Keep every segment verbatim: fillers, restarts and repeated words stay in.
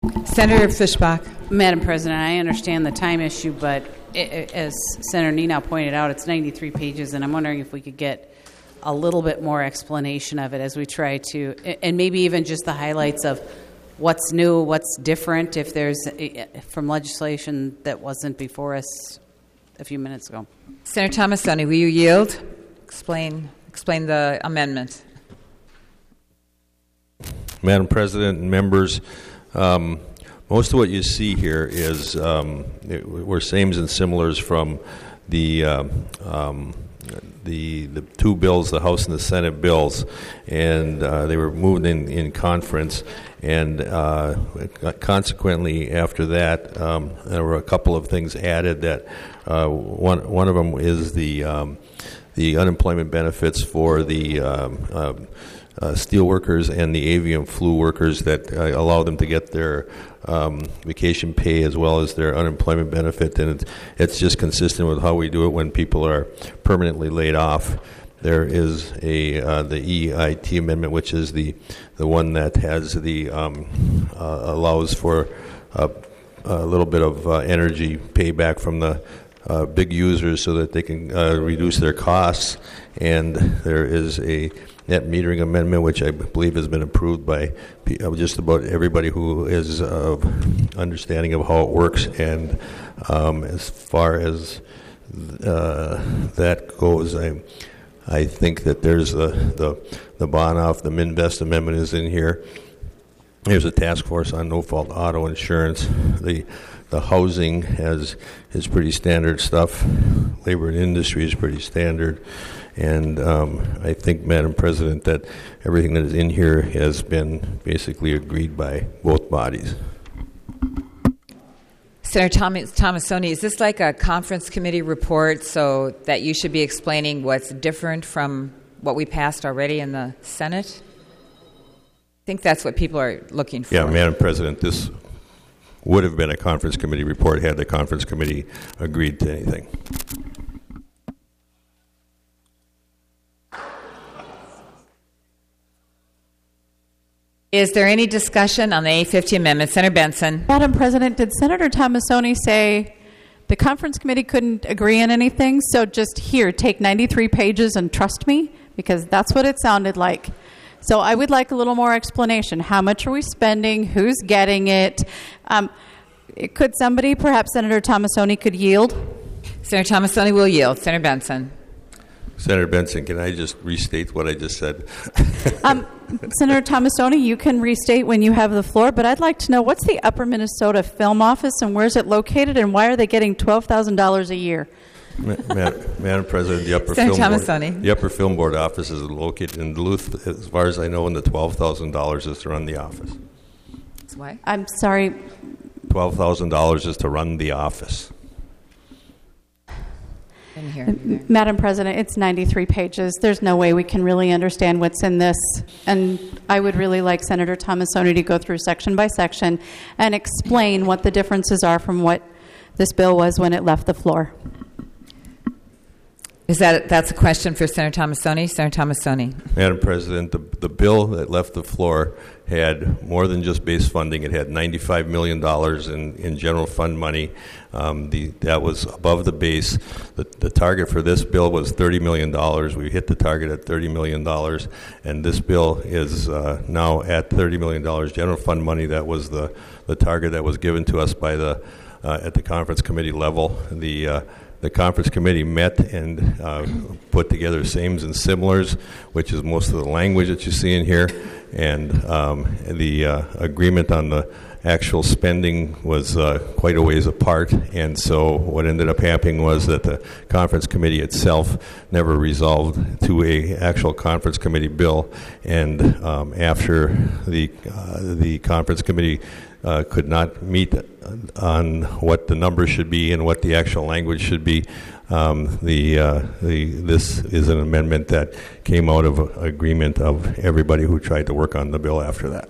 Senator Fischbach. Madam President, I understand the time issue, but it, as Senator Nenow pointed out, it's ninety-three pages, and I'm wondering if we could get a little bit more explanation of it as we try to, and maybe even just the highlights of what's new, what's different, if there's from legislation that wasn't before us a few minutes ago. Senator Tomassoni, will you yield? Explain, explain the amendment. Madam President and members, um, most of what you see here is um, it, were sames and similars from the uh, um, the the two bills, the House and the Senate bills, and uh, they were moved in, in conference. And uh, consequently, after that, um, there were a couple of things added. That uh, one one of them is the um, the unemployment benefits for the um, uh, uh, steel workers and the avian flu workers that uh, allow them to get their um, vacation pay as well as their unemployment benefit. And it's, it's just consistent with how we do it when people are permanently laid off. There is a uh, the E I T amendment, which is the the one that has the um, uh, allows for uh, a little bit of uh, energy payback from the uh, big users so that they can uh, reduce their costs. And there is a net metering amendment, which I believe has been approved by just about everybody who is uh, understanding of how it works. And um, as far as uh, that goes, I. I think that there's the the, the Bonoff, the Minvest amendment is in here. There's a task force on no-fault auto insurance. The the housing has is pretty standard stuff. Labor and industry is pretty standard. And um, I think, Madam President, that everything that is in here has been basically agreed by both bodies. Senator Thomas, Tomassoni, is this like a conference committee report so that you should be explaining what's different from what we passed already in the Senate? I think that's what people are looking for. Yeah, Madam President, this would have been a conference committee report had the conference committee agreed to anything. Is there any discussion on the A fifty amendment? Senator Benson. Madam President, did Senator Tomassoni say the conference committee couldn't agree on anything? So just here, take ninety-three pages and trust me? Because that's what it sounded like. So I would like a little more explanation. How much are we spending? Who's getting it? Um, could somebody, perhaps Senator Tomassoni, could yield? Senator Tomassoni will yield. Senator Benson. Senator Benson, can I just restate what I just said? um, Senator Tomassoni, you can restate when you have the floor, but I'd like to know, what's the Upper Minnesota Film Office and where is it located and why are they getting twelve thousand dollars a year? Ma- Ma- Madam President, the Upper Senator Film Tomassoni. Board, the Upper Film Board office is located in Duluth, as far as I know, and the twelve thousand dollars is to run the office. That's why? I'm sorry. twelve thousand dollars is to run the office. Here, Madam President, it's ninety-three pages. There's no way we can really understand what's in this. And I would really like Senator Tomassoni to go through section by section and explain what the differences are from what this bill was when it left the floor. Is that that's a question for Senator Tomassoni? Senator Tomassoni. Madam President, the, the bill that left the floor had more than just base funding. It had ninety-five million dollars in, in general fund money. Um, the, that was above the base. The, the target for this bill was thirty million dollars. We hit the target at thirty million dollars, and this bill is uh, now at thirty million dollars general fund money. That was the, the target that was given to us by the uh, at the conference committee level. The uh, The conference committee met and uh, put together sames and similars, which is most of the language that you see in here, and um, the uh, agreement on the actual spending was uh, quite a ways apart. And so what ended up happening was that the conference committee itself never resolved to a actual conference committee bill. And um, after the uh, the conference committee Uh, could not meet on what the numbers should be and what the actual language should be. Um, the uh, the this is an amendment that came out of agreement of everybody who tried to work on the bill after that.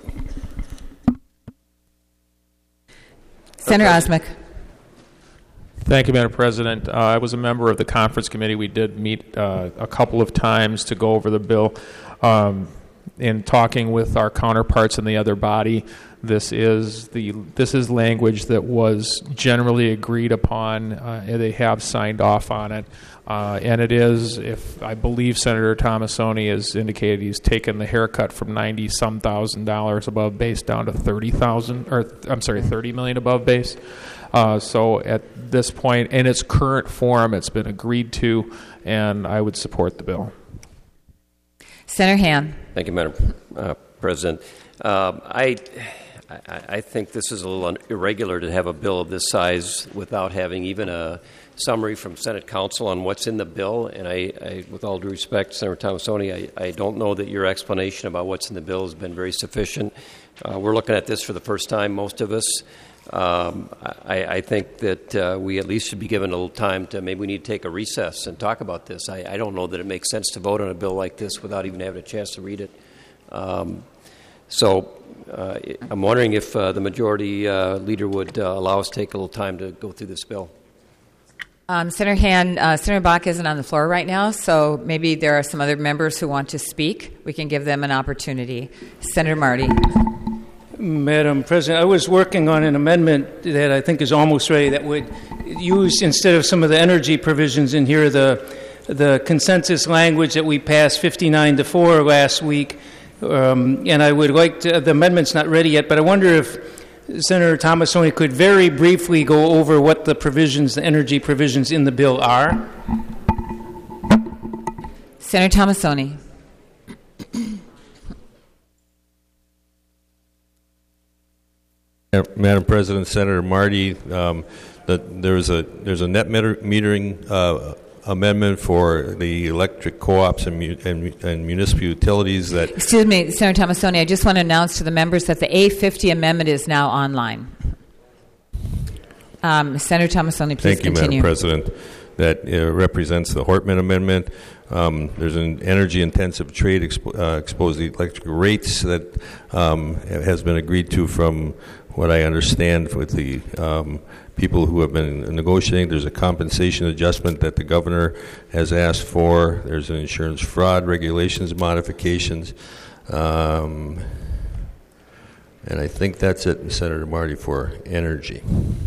Senator Osmek. Thank you, Madam President. Uh, I was a member of the conference committee. We did meet uh, a couple of times to go over the bill. Um, in talking with our counterparts in the other body, this is the this is language that was generally agreed upon, uh, and they have signed off on it. Uh, and it is, if I believe Senator Tomassoni has indicated, he's taken the haircut from ninety some thousand dollars above base down to thirty thousand, or I'm sorry, thirty million above base. Uh, so at this point, in its current form, it's been agreed to, and I would support the bill. Senator Han. Thank you, Madam uh, President. Uh, I, I I think this is a little irregular to have a bill of this size without having even a summary from Senate Counsel on what's in the bill. And I, I with all due respect, Senator Tomassoni, I, I don't know that your explanation about what's in the bill has been very sufficient. Uh, we're looking at this for the first time, most of us. Um, I, I think that uh, we at least should be given a little time to maybe we need to take a recess and talk about this. I, I don't know that it makes sense to vote on a bill like this without even having a chance to read it. Um, so uh, I'm wondering if uh, the majority uh, leader would uh, allow us to take a little time to go through this bill. Um, Senator Han, uh, Senator Bach isn't on the floor right now, so maybe there are some other members who want to speak. We can give them an opportunity. Senator Marty. Madam President, I was working on an amendment that I think is almost ready that would use, instead of some of the energy provisions in here, the the consensus language that we passed fifty-nine to four last week. Um, and I would like to, the amendment's not ready yet, but I wonder if Senator Tomassoni could very briefly go over what the provisions, the energy provisions in the bill are. Senator Tomassoni. Madam President, Senator Marty, um, the, there's a there's a net meter, metering uh, amendment for the electric co-ops and, mu- and, and municipal utilities that... Excuse me, Senator Tomassoni, I just want to announce to the members that the A fifty amendment is now online. Um, Senator Tomassoni, please Thank you, continue. Madam President. That uh, represents the Hortman Amendment. Um, there's an energy-intensive trade expo- uh, exposed the electric rates that um, has been agreed to from what I understand with the um, people who have been negotiating. There's a compensation adjustment that the governor has asked for. There's an insurance fraud regulations modifications. Um, and I think that's it, Senator Marty, for energy.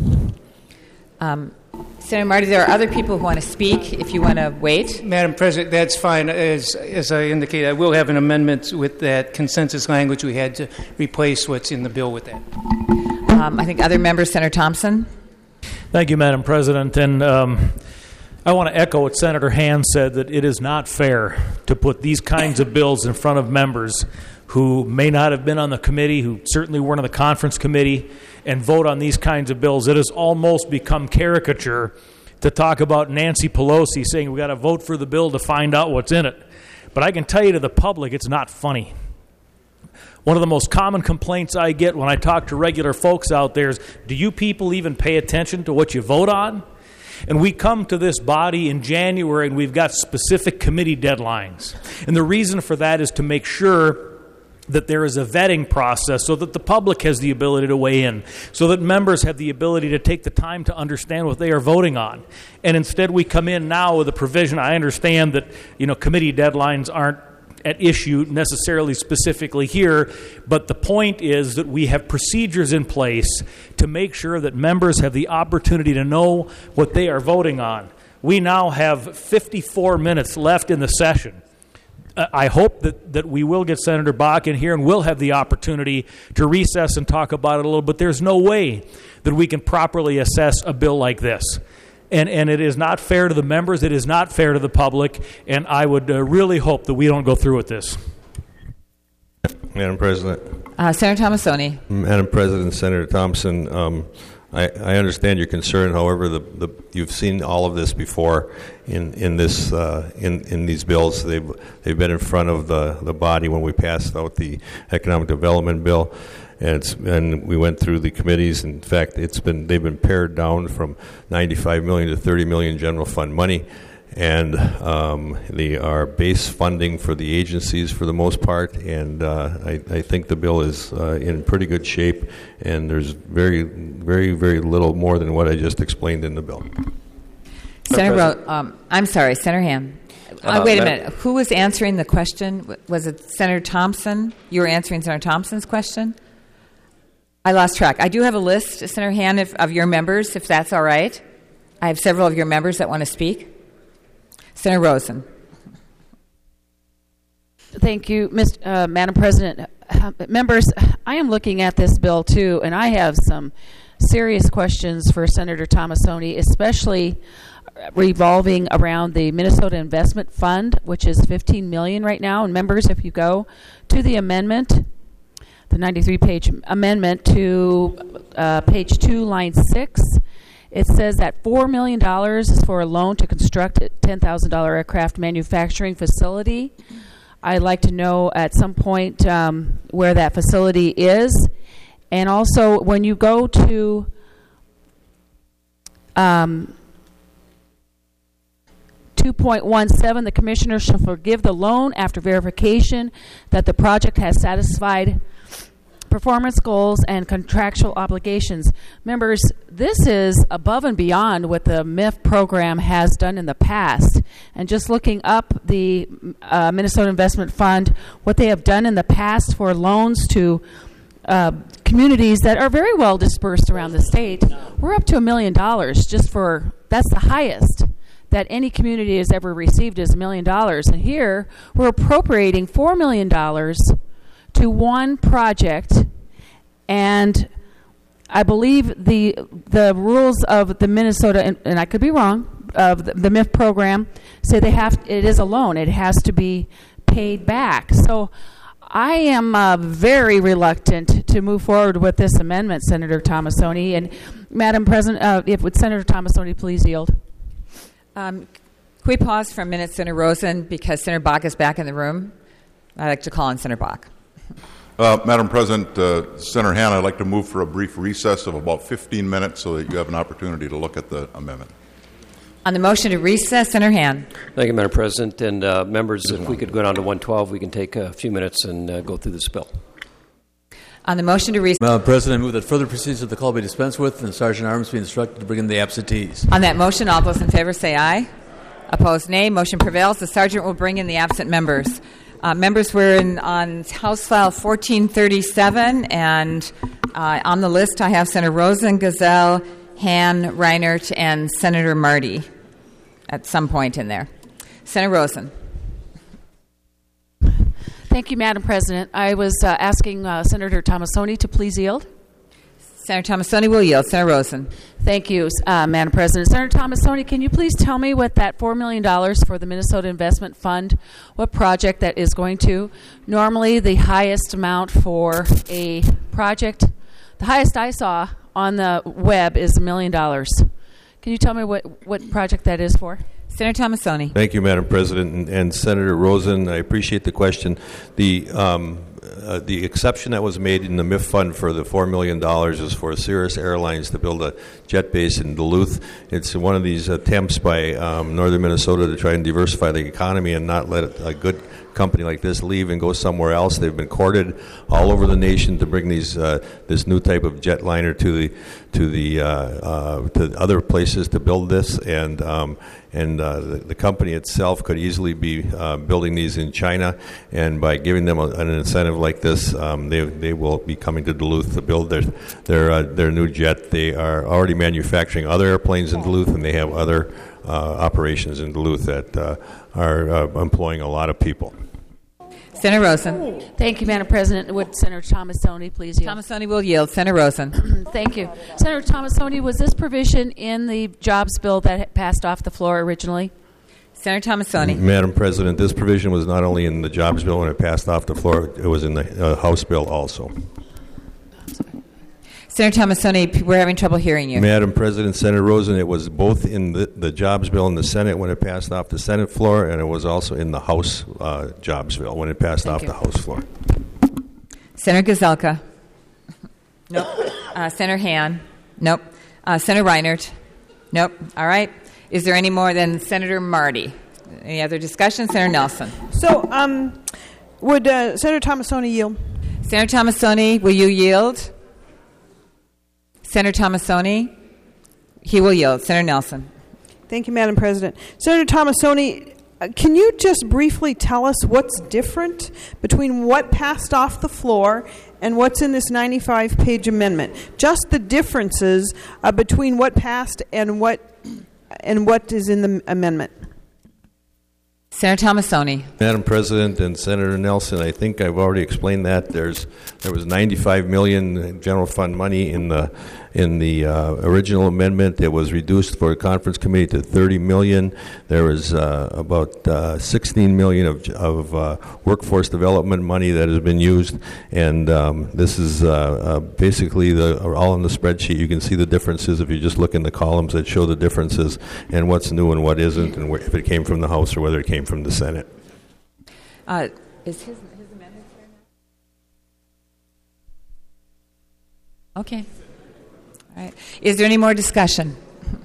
Um, Senator Marty, there are other people who want to speak. If you want to wait. Madam President, that's fine. As, as I indicated, I will have an amendment with that consensus language. We had to replace what's in the bill with that. Um, I think other members, Senator Thompson. Thank you, Madam President. And um, I want to echo what Senator Han said, that it is not fair to put these kinds of bills in front of members who may not have been on the committee, who certainly weren't on the conference committee, and vote on these kinds of bills. It has almost become caricature to talk about Nancy Pelosi saying we got to vote for the bill to find out what's in it. But I can tell you to the public, it's not funny. One of the most common complaints I get when I talk to regular folks out there is, do you people even pay attention to what you vote on? And we come to this body in January and we've got specific committee deadlines. And the reason for that is to make sure that there is a vetting process so that the public has the ability to weigh in, so that members have the ability to take the time to understand what they are voting on. And instead we come in now with a provision. I understand that, you know, committee deadlines aren't at issue necessarily specifically here, but the point is that we have procedures in place to make sure that members have the opportunity to know what they are voting on. We now have fifty-four minutes left in the session. I hope that, that we will get Senator Bach in here and we'll have the opportunity to recess and talk about it a little, but there's no way that we can properly assess a bill like this. And and it is not fair to the members, it is not fair to the public, and I would uh, really hope that we don't go through with this. Madam President. Uh, Senator Tomassoni. Madam President, Senator Thompson, um, I, I understand your concern. However, the, the, you've seen all of this before in in this uh, in in these bills. They've they've been in front of the, the body when we passed out the economic development bill, and it's, and we went through the committees. In fact, it's been they've been pared down from ninety-five million to thirty million general fund money. And um, the our base funding for the agencies for the most part, and uh, I, I think the bill is uh, in pretty good shape, and there's very, very, very little more than what I just explained in the bill. Senator Ro- um, I'm sorry, Senator Han. Uh, wait a Uh, minute. Who was answering the question? W- Was it Senator Thompson? You were answering Senator Thompson's question? I lost track. I do have a list, Senator Han, if, of your members, if that's all right. I have several of your members that want to speak. Senator Rosen. Thank you, Mister Uh, Madam President. Uh, members, I am looking at this bill too, and I have some serious questions for Senator Tomassoni, especially revolving around the Minnesota Investment Fund, which is fifteen million dollars right now. And members, if you go to the amendment, the ninety-three page amendment to uh, page two, line six, it says that four million dollars is for a loan to construct a ten thousand dollars aircraft manufacturing facility. I'd like to know at some point um, where that facility is. And also, when you go to um, two point one seven, the commissioner shall forgive the loan after verification that the project has satisfied performance goals and contractual obligations. Members, this is above and beyond what the M I F program has done in the past. And just looking up the uh, Minnesota Investment Fund, what they have done in the past for loans to uh, communities that are very well dispersed around the state, we're up to a million dollars just for, that's the highest that any community has ever received is a million dollars. And here, we're appropriating four million dollars to one project, and I believe the the rules of the Minnesota, and, and I could be wrong, of the, the M I F program say they have, it is a loan, it has to be paid back. So I am uh, very reluctant to move forward with this amendment, Senator Tomassoni. And Madam President, uh, if would Senator Tomassoni please yield? Um, can we pause for a minute, Senator Rosen, because Senator Bach is back in the room? I'd like to call on Senator Bach. Uh, Madam President, uh, Senator Han, I'd like to move for a brief recess of about fifteen minutes so that you have an opportunity to look at the amendment. On the motion to recess, Senator Han. Thank you, Madam President. And uh, members, if we could go down to one twelve, we can take a few minutes and uh, go through this bill. On the motion to recess. Madam President, I move that further proceedings of the call be dispensed with and Sergeant Arms be instructed to bring in the absentees. On that motion, all those in favor say aye. Opposed, nay. Motion prevails. The sergeant will bring in the absent members. Uh, members, we're in, on House File fourteen thirty-seven, and uh, on the list I have Senator Rosen, Gazelle, Han, Reinert, and Senator Marty at some point in there. Senator Rosen. Thank you, Madam President. I was uh, asking uh, Senator Tomassoni to please yield. Senator Tomassoni will yield. Senator Rosen. Thank you, uh, Madam President. Senator Tomassoni, can you please tell me what that four million dollars for the Minnesota Investment Fund, what project that is going to? Normally, the highest amount for a project, the highest I saw on the web is a million dollars. Can you tell me what, what project that is for? Senator Tomassoni. Thank you, Madam President. And, and Senator Rosen, I appreciate the question. The um, uh, the exception that was made in the M I F fund for the four million dollars is for Cirrus Airlines to build a jet base in Duluth. It's one of these attempts by um, northern Minnesota to try and diversify the economy and not let a good company like this leave and go somewhere else. They've been courted all over the nation to bring these uh, this new type of jetliner to the to the uh, uh, to other places to build this, and um, and uh, the, the company itself could easily be uh, building these in China, and by giving them a, an incentive like this, um, they they will be coming to Duluth to build their their uh, their new jet. They are already manufacturing other airplanes in Duluth, and they have other uh, operations in Duluth that uh, are uh, employing a lot of people. Senator Rosen. Thank you, Madam President. Would Senator Tomassoni please yield? Tomassoni will yield. Senator Rosen. Thank you. Senator Tomassoni, was this provision in the jobs bill that passed off the floor originally? Senator Tomassoni. Madam President, this provision was not only in the jobs bill when it passed off the floor, it was in the uh, House bill also. Senator Tomassoni, we're having trouble hearing you. Madam President, Senator Rosen, it was both in the, the jobs bill in the Senate when it passed off the Senate floor, and it was also in the House uh, jobs bill when it passed Thank off you. the House floor. Senator Gazelka. Nope. Uh, Senator Han. Nope. Uh, Senator Reinert. Nope. All right. Is there any more than Senator Marty? Any other discussion? Senator Nelson. So, um, would uh, Senator Tomassoni yield? Senator Tomassoni, will you yield? Senator Tomassoni, he will yield. Senator Nelson. Thank you, Madam President. Senator Tomassoni, uh, can you just briefly tell us what's different between what passed off the floor and what's in this ninety-five page amendment? Just the differences uh, between what passed and what and what is in the amendment. Senator Tomassoni. Madam President and Senator Nelson, I think I've already explained that. There's there was ninety-five million dollars general fund money in the in the uh, original amendment. It was reduced for a conference committee to thirty million dollars. There was uh, about uh, sixteen million dollars of, of uh, workforce development money that has been used, and um, this is uh, uh, basically the all in the spreadsheet. You can see the differences if you just look in the columns that show the differences and what's new and what isn't, and where, if it came from the House or whether it came from the Senate. Uh, is his, his amendment here now? Okay. All right. Is there any more discussion?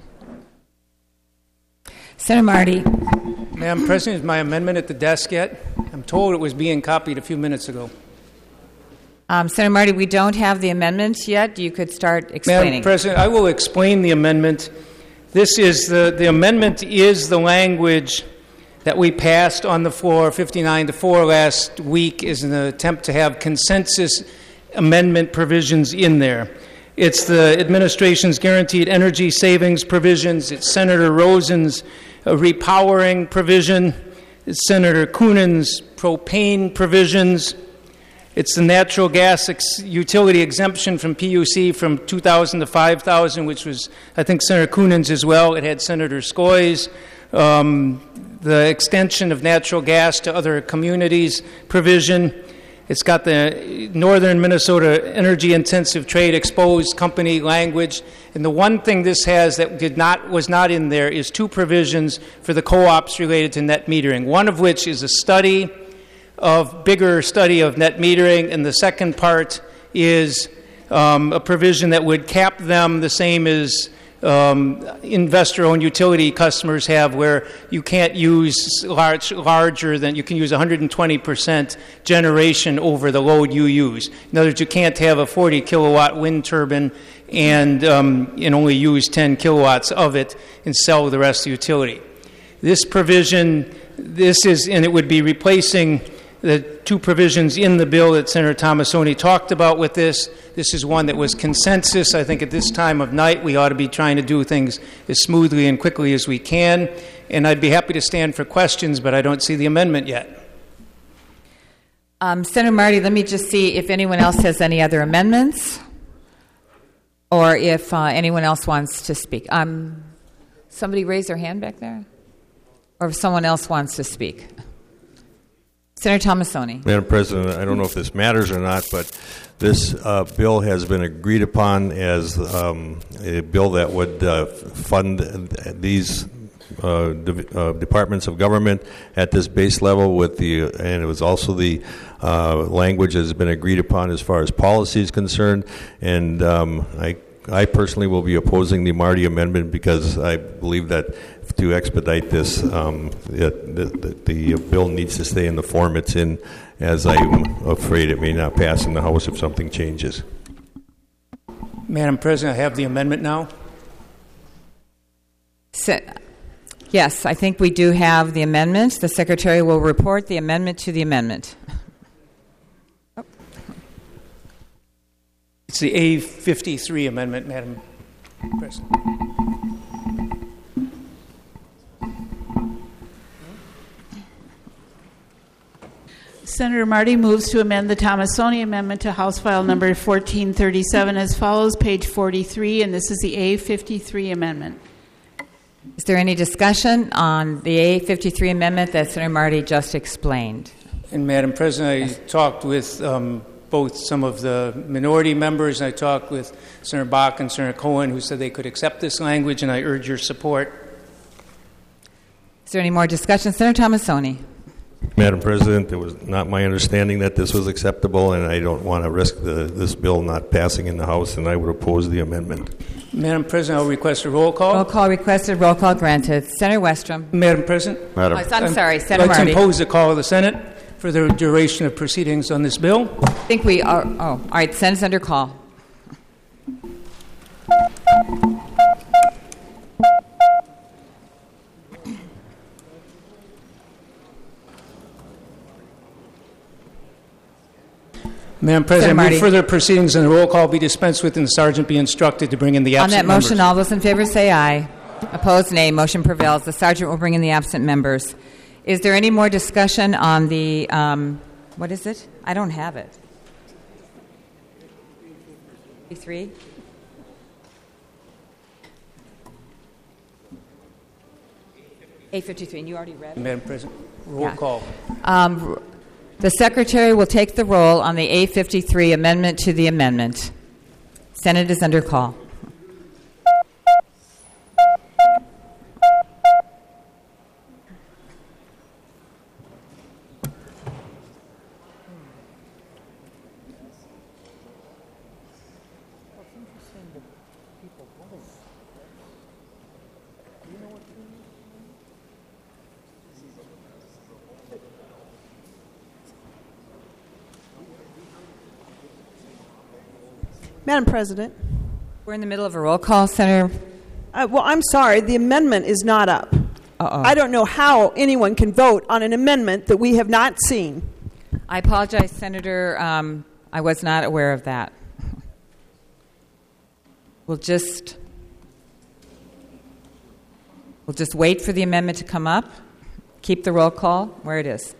Senator Marty. Madam President, is my amendment at the desk yet? I'm told it was being copied a few minutes ago. Um, Senator Marty, we don't have the amendment yet. You could start explaining. Madam President, I will explain the amendment. This is the, the amendment is the language that we passed on the floor fifty-nine to four last week is an attempt to have consensus amendment provisions in there. It's the administration's guaranteed energy savings provisions. It's Senator Rosen's uh, repowering provision. It's Senator Coonan's propane provisions. It's the natural gas ex- utility exemption from P U C from two thousand to five thousand, which was, I think, Senator Coonan's as well. It had Senator Skoy's. Um, the extension of natural gas to other communities provision. It's got the Northern Minnesota Energy Intensive Trade Exposed Company language. And the one thing this has that did not was not in there is two provisions for the co-ops related to net metering, one of which is a study of bigger study of net metering, and the second part is um, a provision that would cap them the same as Um, investor-owned utility customers have, where you can't use large, larger than, you can use one hundred twenty percent generation over the load you use. In other words, you can't have a forty kilowatt wind turbine and, um, and only use ten kilowatts of it and sell the rest of the utility. This provision, this is, and it would be replacing the two provisions in the bill that Senator Tomassoni talked about with this. This is one that was consensus. I think at this time of night we ought to be trying to do things as smoothly and quickly as we can. And I'd be happy to stand for questions, but I don't see the amendment yet. Um, Senator Marty, let me just see if anyone else has any other amendments or if uh, anyone else wants to speak. Um, somebody raise their hand back there? Or if someone else wants to speak. Senator Tomassoni. Madam President, I don't know if this matters or not, but this uh, bill has been agreed upon as um, a bill that would uh, fund these uh, de- uh, departments of government at this base level with the, and it was also the uh, language that has been agreed upon as far as policy is concerned. And um, I I personally will be opposing the Marty amendment because I believe that to expedite this, um, the, the, the bill needs to stay in the form it's in, as I'm afraid it may not pass in the House if something changes. Madam President, I have the amendment now. Se- yes, I think we do have the amendment. The Secretary will report the amendment to the amendment. It's the A fifty-three amendment, Madam President. Senator Marty moves to amend the Tomassoni amendment to House File Number fourteen thirty-seven as follows, page forty-three, and this is the A fifty-three amendment. Is there any discussion on the A fifty-three amendment that Senator Marty just explained? And Madam President, I yes. talked with um, both some of the minority members, and I talked with Senator Bach and Senator Cohen, who said they could accept this language, and I urge your support. Is there any more discussion? Senator Tomassoni. Madam President, it was not my understanding that this was acceptable, and I don't want to risk the, this bill not passing in the House, and I would oppose the amendment. Madam President, I'll request a roll call. Roll call requested. Roll call granted. Senator Westrom. Madam President. Madam. Oh, I'm sorry, I'd Senator like Marty. to impose the call of the Senate for the duration of proceedings on this bill. I think we are. Oh, all right. Senate's under call. Madam President, I Marty. move further proceedings and the roll call be dispensed with and the sergeant be instructed to bring in the On absent that motion, members. all those in favor say aye. Opposed, nay. Motion prevails. The sergeant will bring in the absent members. Is there any more discussion on the, um, what is it? I don't have it. Three? eight fifty-three, and you already read it? Madam President, roll Yeah. call. Um, the secretary will take the roll on the A fifty-three amendment to the amendment. Senate is under call. Madam President. We're in the middle of a roll call, Senator. Uh, well, I'm sorry. The amendment is not up. Uh-oh. I don't know how anyone can vote on an amendment that we have not seen. I apologize, Senator. Um, I was not aware of that. We'll just we'll just wait for the amendment to come up. Keep the roll call where it is.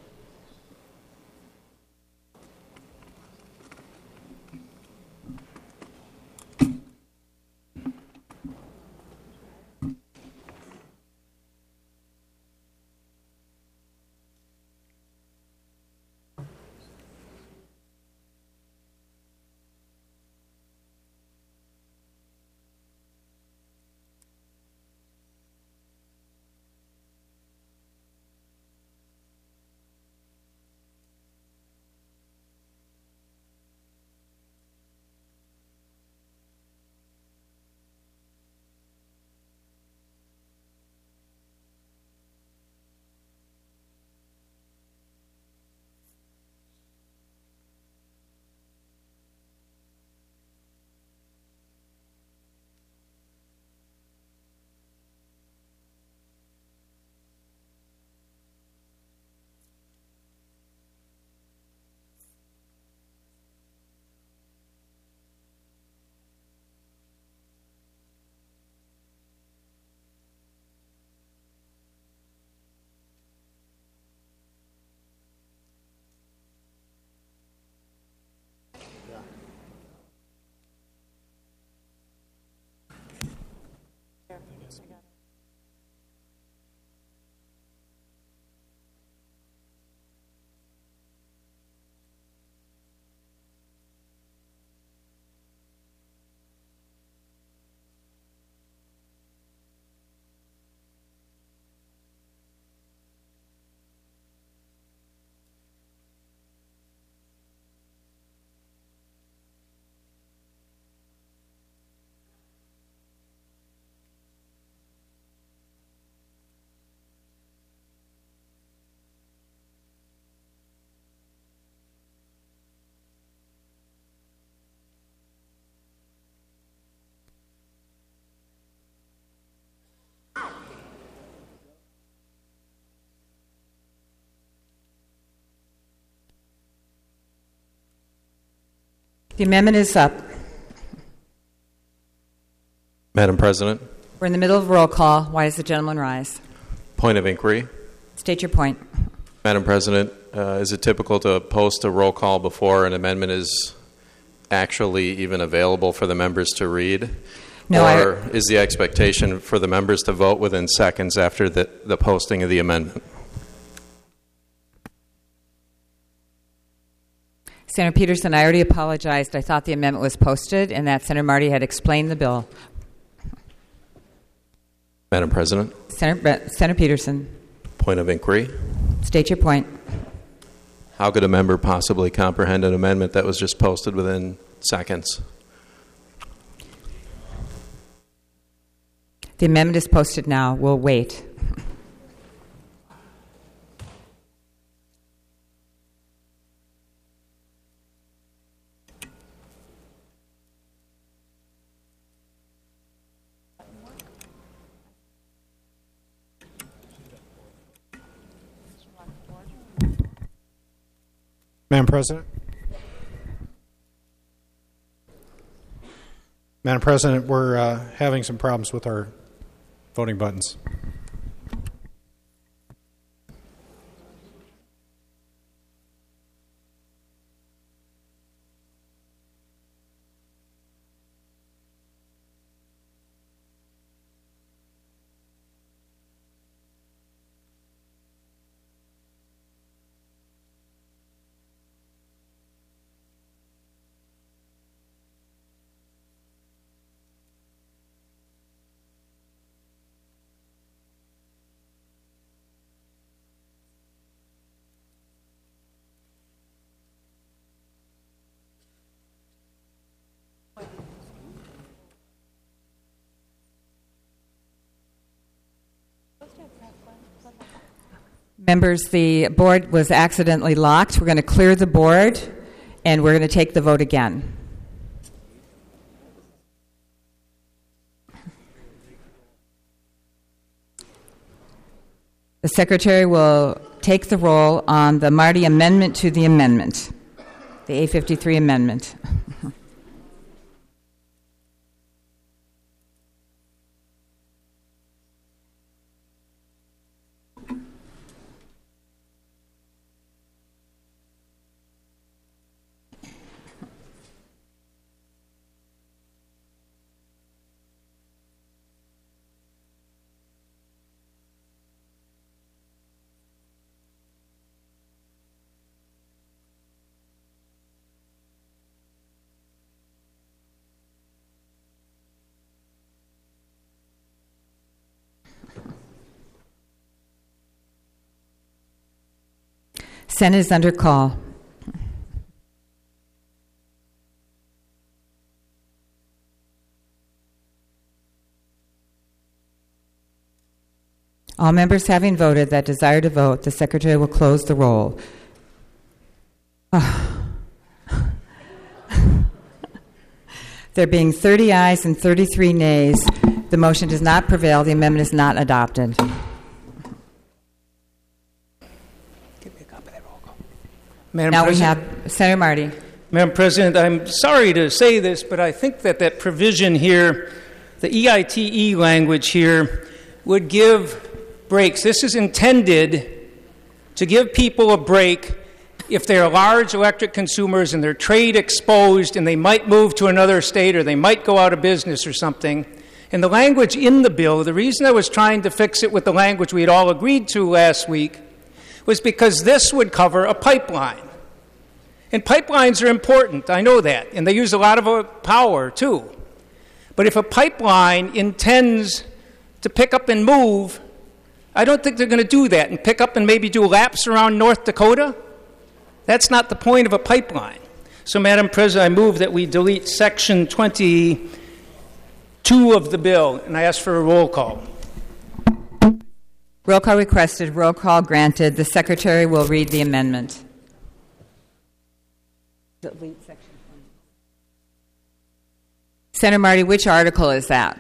The amendment is up. Madam President, We're in the middle of a roll call. Why does the gentleman rise? point of inquiry. State your point. Madam President, uh, is it typical to post a roll call before an amendment is actually even available for the members to read? No, or I- is the expectation for the members to vote within seconds after the, the posting of the amendment? Senator Peterson, I already apologized. I thought the amendment was posted and that Senator Marty had explained the bill. Madam President, Senator, Senator Peterson, point of inquiry. state your point. How could a member possibly comprehend an amendment that was just posted within seconds? The amendment is posted now. We'll wait. Madam President, Madam President, we're uh, having some problems with our voting buttons. Members, the board was accidentally locked. We're going to clear the board, and we're going to take the vote again. The Secretary will take the roll on the Marty amendment to the amendment, the A fifty-three amendment. Senate is under call. All members having voted that desire to vote, the Secretary will close the roll. Oh. There being thirty ayes and thirty-three nays, the motion does not prevail. The amendment is not adopted. Madam now President, we have Senator Marty. Madam President, I'm sorry to say this, but I think that that provision here, the E I T E language here, would give breaks. This is intended to give people a break if they're large electric consumers and they're trade exposed and they might move to another state or they might go out of business or something. And the language in the bill, the reason I was trying to fix it with the language we had all agreed to last week, was because this would cover a pipeline. And pipelines are important, I know that, and they use a lot of power too. But if a pipeline intends to pick up and move, I don't think they're going to do that and pick up and maybe do laps around North Dakota. That's not the point of a pipeline. So, Madam President, I move that we delete Section twenty-two of the bill, and I ask for a roll call. Roll call requested, roll call granted. The Secretary will read the amendment. Delete section twenty. Senator Marty, which article is that?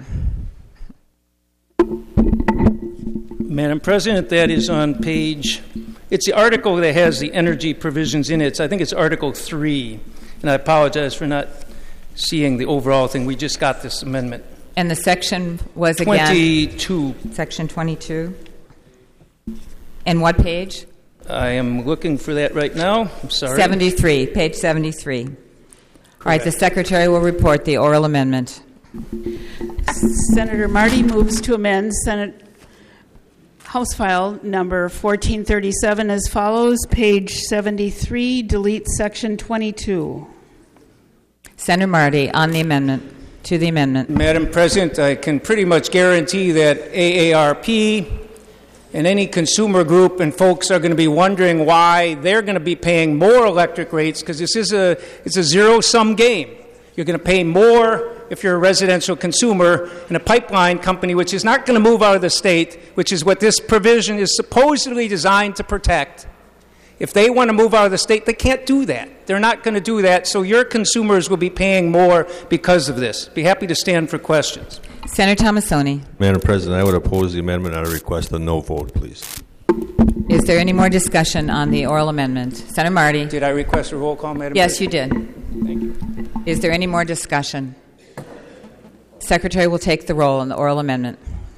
Madam President, that is on page, it's the article that has the energy provisions in it. I think it's Article three, and I apologize for not seeing the overall thing. We just got this amendment. And the section was again? twenty-two. Section twenty-two. And what page? I am looking for that right now. I'm sorry. seventy-three, page seventy-three. Correct. All right, the Secretary will report the oral amendment. Senator Marty moves to amend Senate House File number fourteen thirty-seven as follows. Page seventy-three, delete section twenty-two. Senator Marty, on the amendment, to the amendment. Madam President, I can pretty much guarantee that A A R P and any consumer group and folks are going to be wondering why they're going to be paying more electric rates, because this is a it's a zero-sum game. You're going to pay more if you're a residential consumer, and a pipeline company, which is not going to move out of the state, which is what this provision is supposedly designed to protect. If they want to move out of the state, they can't do that. They're not going to do that, so your consumers will be paying more because of this. Be happy to stand for questions. Senator Tomassoni. Madam President, I would oppose the amendment. I would request a no vote, please. Is there any more discussion on the oral amendment? Senator Marty. Did I request a roll call, Madam Yes, President? you did. Thank you. Is there any more discussion? Secretary will take the roll on the oral amendment.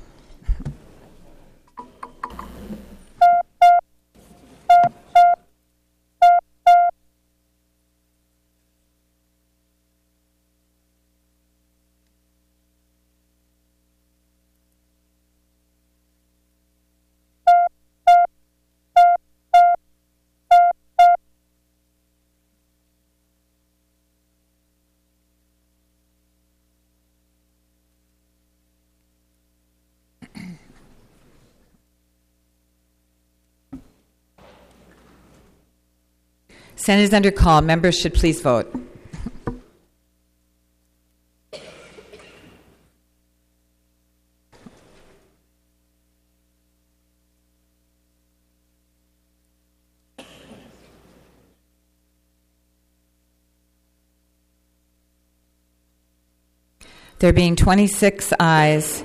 Senate is under call. Members should please vote. There being twenty-six ayes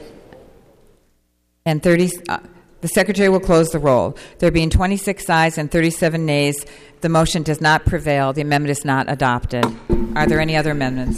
and thirty... Uh, the Secretary will close the roll. There being twenty-six ayes and thirty-seven nays, the motion does not prevail. The amendment is not adopted. Are there any other amendments?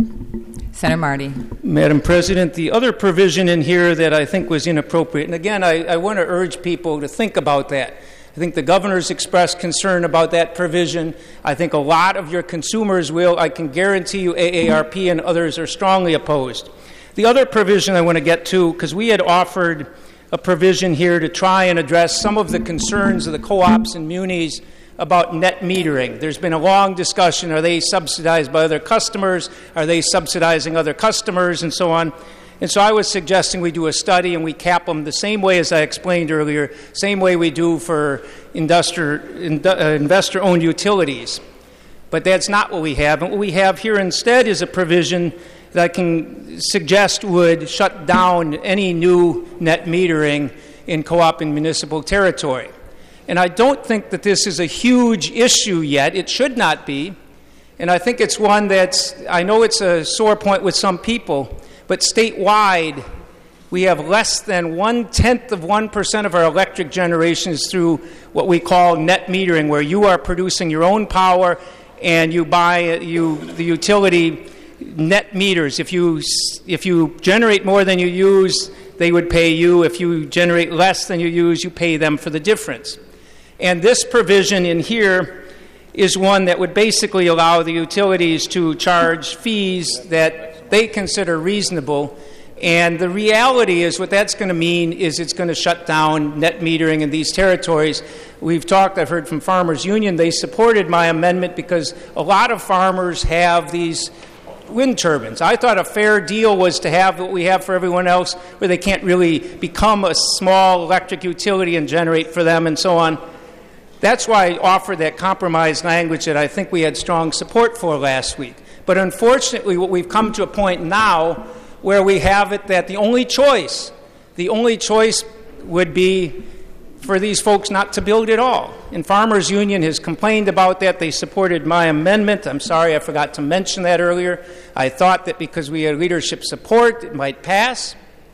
Senator Marty. Madam President, the other provision in here that I think was inappropriate, and again, I, I want to urge people to think about that. I think the governor's expressed concern about that provision. I think a lot of your consumers will. I can guarantee you A A R P and others are strongly opposed. The other provision I want to get to, because we had offered a provision here to try and address some of the concerns of the co-ops and munis about net metering. There's been a long discussion. Are they subsidized by other customers? Are they subsidizing other customers? And so on. And so I was suggesting we do a study and we cap them the same way as I explained earlier, same way we do for investor, in, uh, investor-owned utilities. But that's not what we have. And what we have here instead is a provision that I can suggest would shut down any new net metering in co-op and municipal territory. And I don't think that this is a huge issue yet. It should not be. And I think it's one that's, I know it's a sore point with some people, but statewide, we have less than one-tenth of one percent of our electric generation is through what we call net metering, where you are producing your own power and you buy you the utility net meters. If you if you generate more than you use, they would pay you. If you generate less than you use, you pay them for the difference. And this provision in here is one that would basically allow the utilities to charge fees that they consider reasonable. And the reality is what that's going to mean is it's going to shut down net metering in these territories. We've talked, I've heard from Farmers Union, they supported my amendment because a lot of farmers have these wind turbines. I thought a fair deal was to have what we have for everyone else, where they can't really become a small electric utility and generate for them and so on. That's why I offered that compromise language that I think we had strong support for last week. But unfortunately, what we've come to a point now where we have it that the only choice, the only choice would be for these folks not to build at all. And Farmers Union has complained about that. They supported my amendment. I'm sorry I forgot to mention that earlier. I thought that because we had leadership support, it might pass.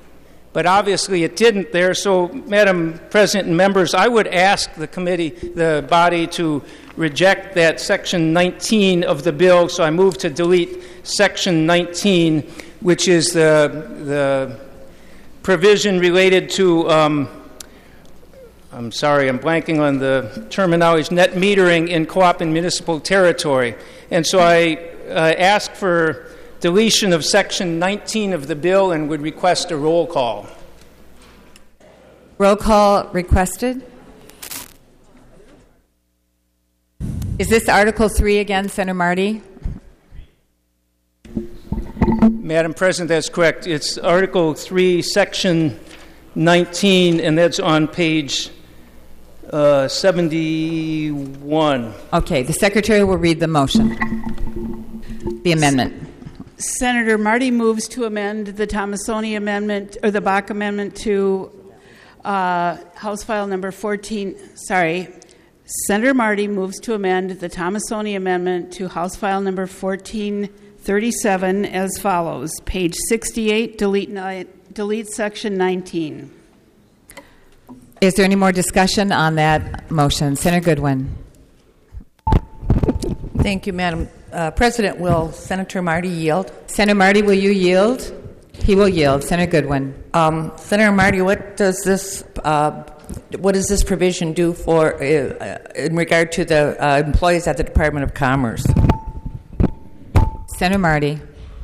But obviously it didn't there. So, Madam President and members, I would ask the committee, the body, to reject that Section nineteen of the bill. So I move to delete Section nineteen, which is the, the provision related to... Um, I'm sorry, I'm blanking on the terminology, net metering in co-op and municipal territory. And so I uh, ask for deletion of Section nineteen of the bill and would request a roll call. Roll call requested. Is this Article three again, Senator Marty? Madam President, that's correct. It's Article three, Section nineteen, and that's on page uh, seventy-one. Okay, the Secretary will read the motion, the amendment. Senator Marty moves to amend the Tomassoni amendment, or the Bach amendment to uh, House File number fourteen. Sorry. Senator Marty moves to amend the Tomassoni amendment to House File number fourteen thirty-seven as follows. Page sixty-eight, delete, ni- delete Section nineteen. Is there any more discussion on that motion? Senator Goodwin. Thank you, Madam uh, President. Will Senator Marty yield? Senator Marty, will you yield? He will yield. Senator Goodwin. Um, Senator Marty, what does this uh, what does this provision do for uh, in regard to the uh, employees at the Department of Commerce? Senator Marty.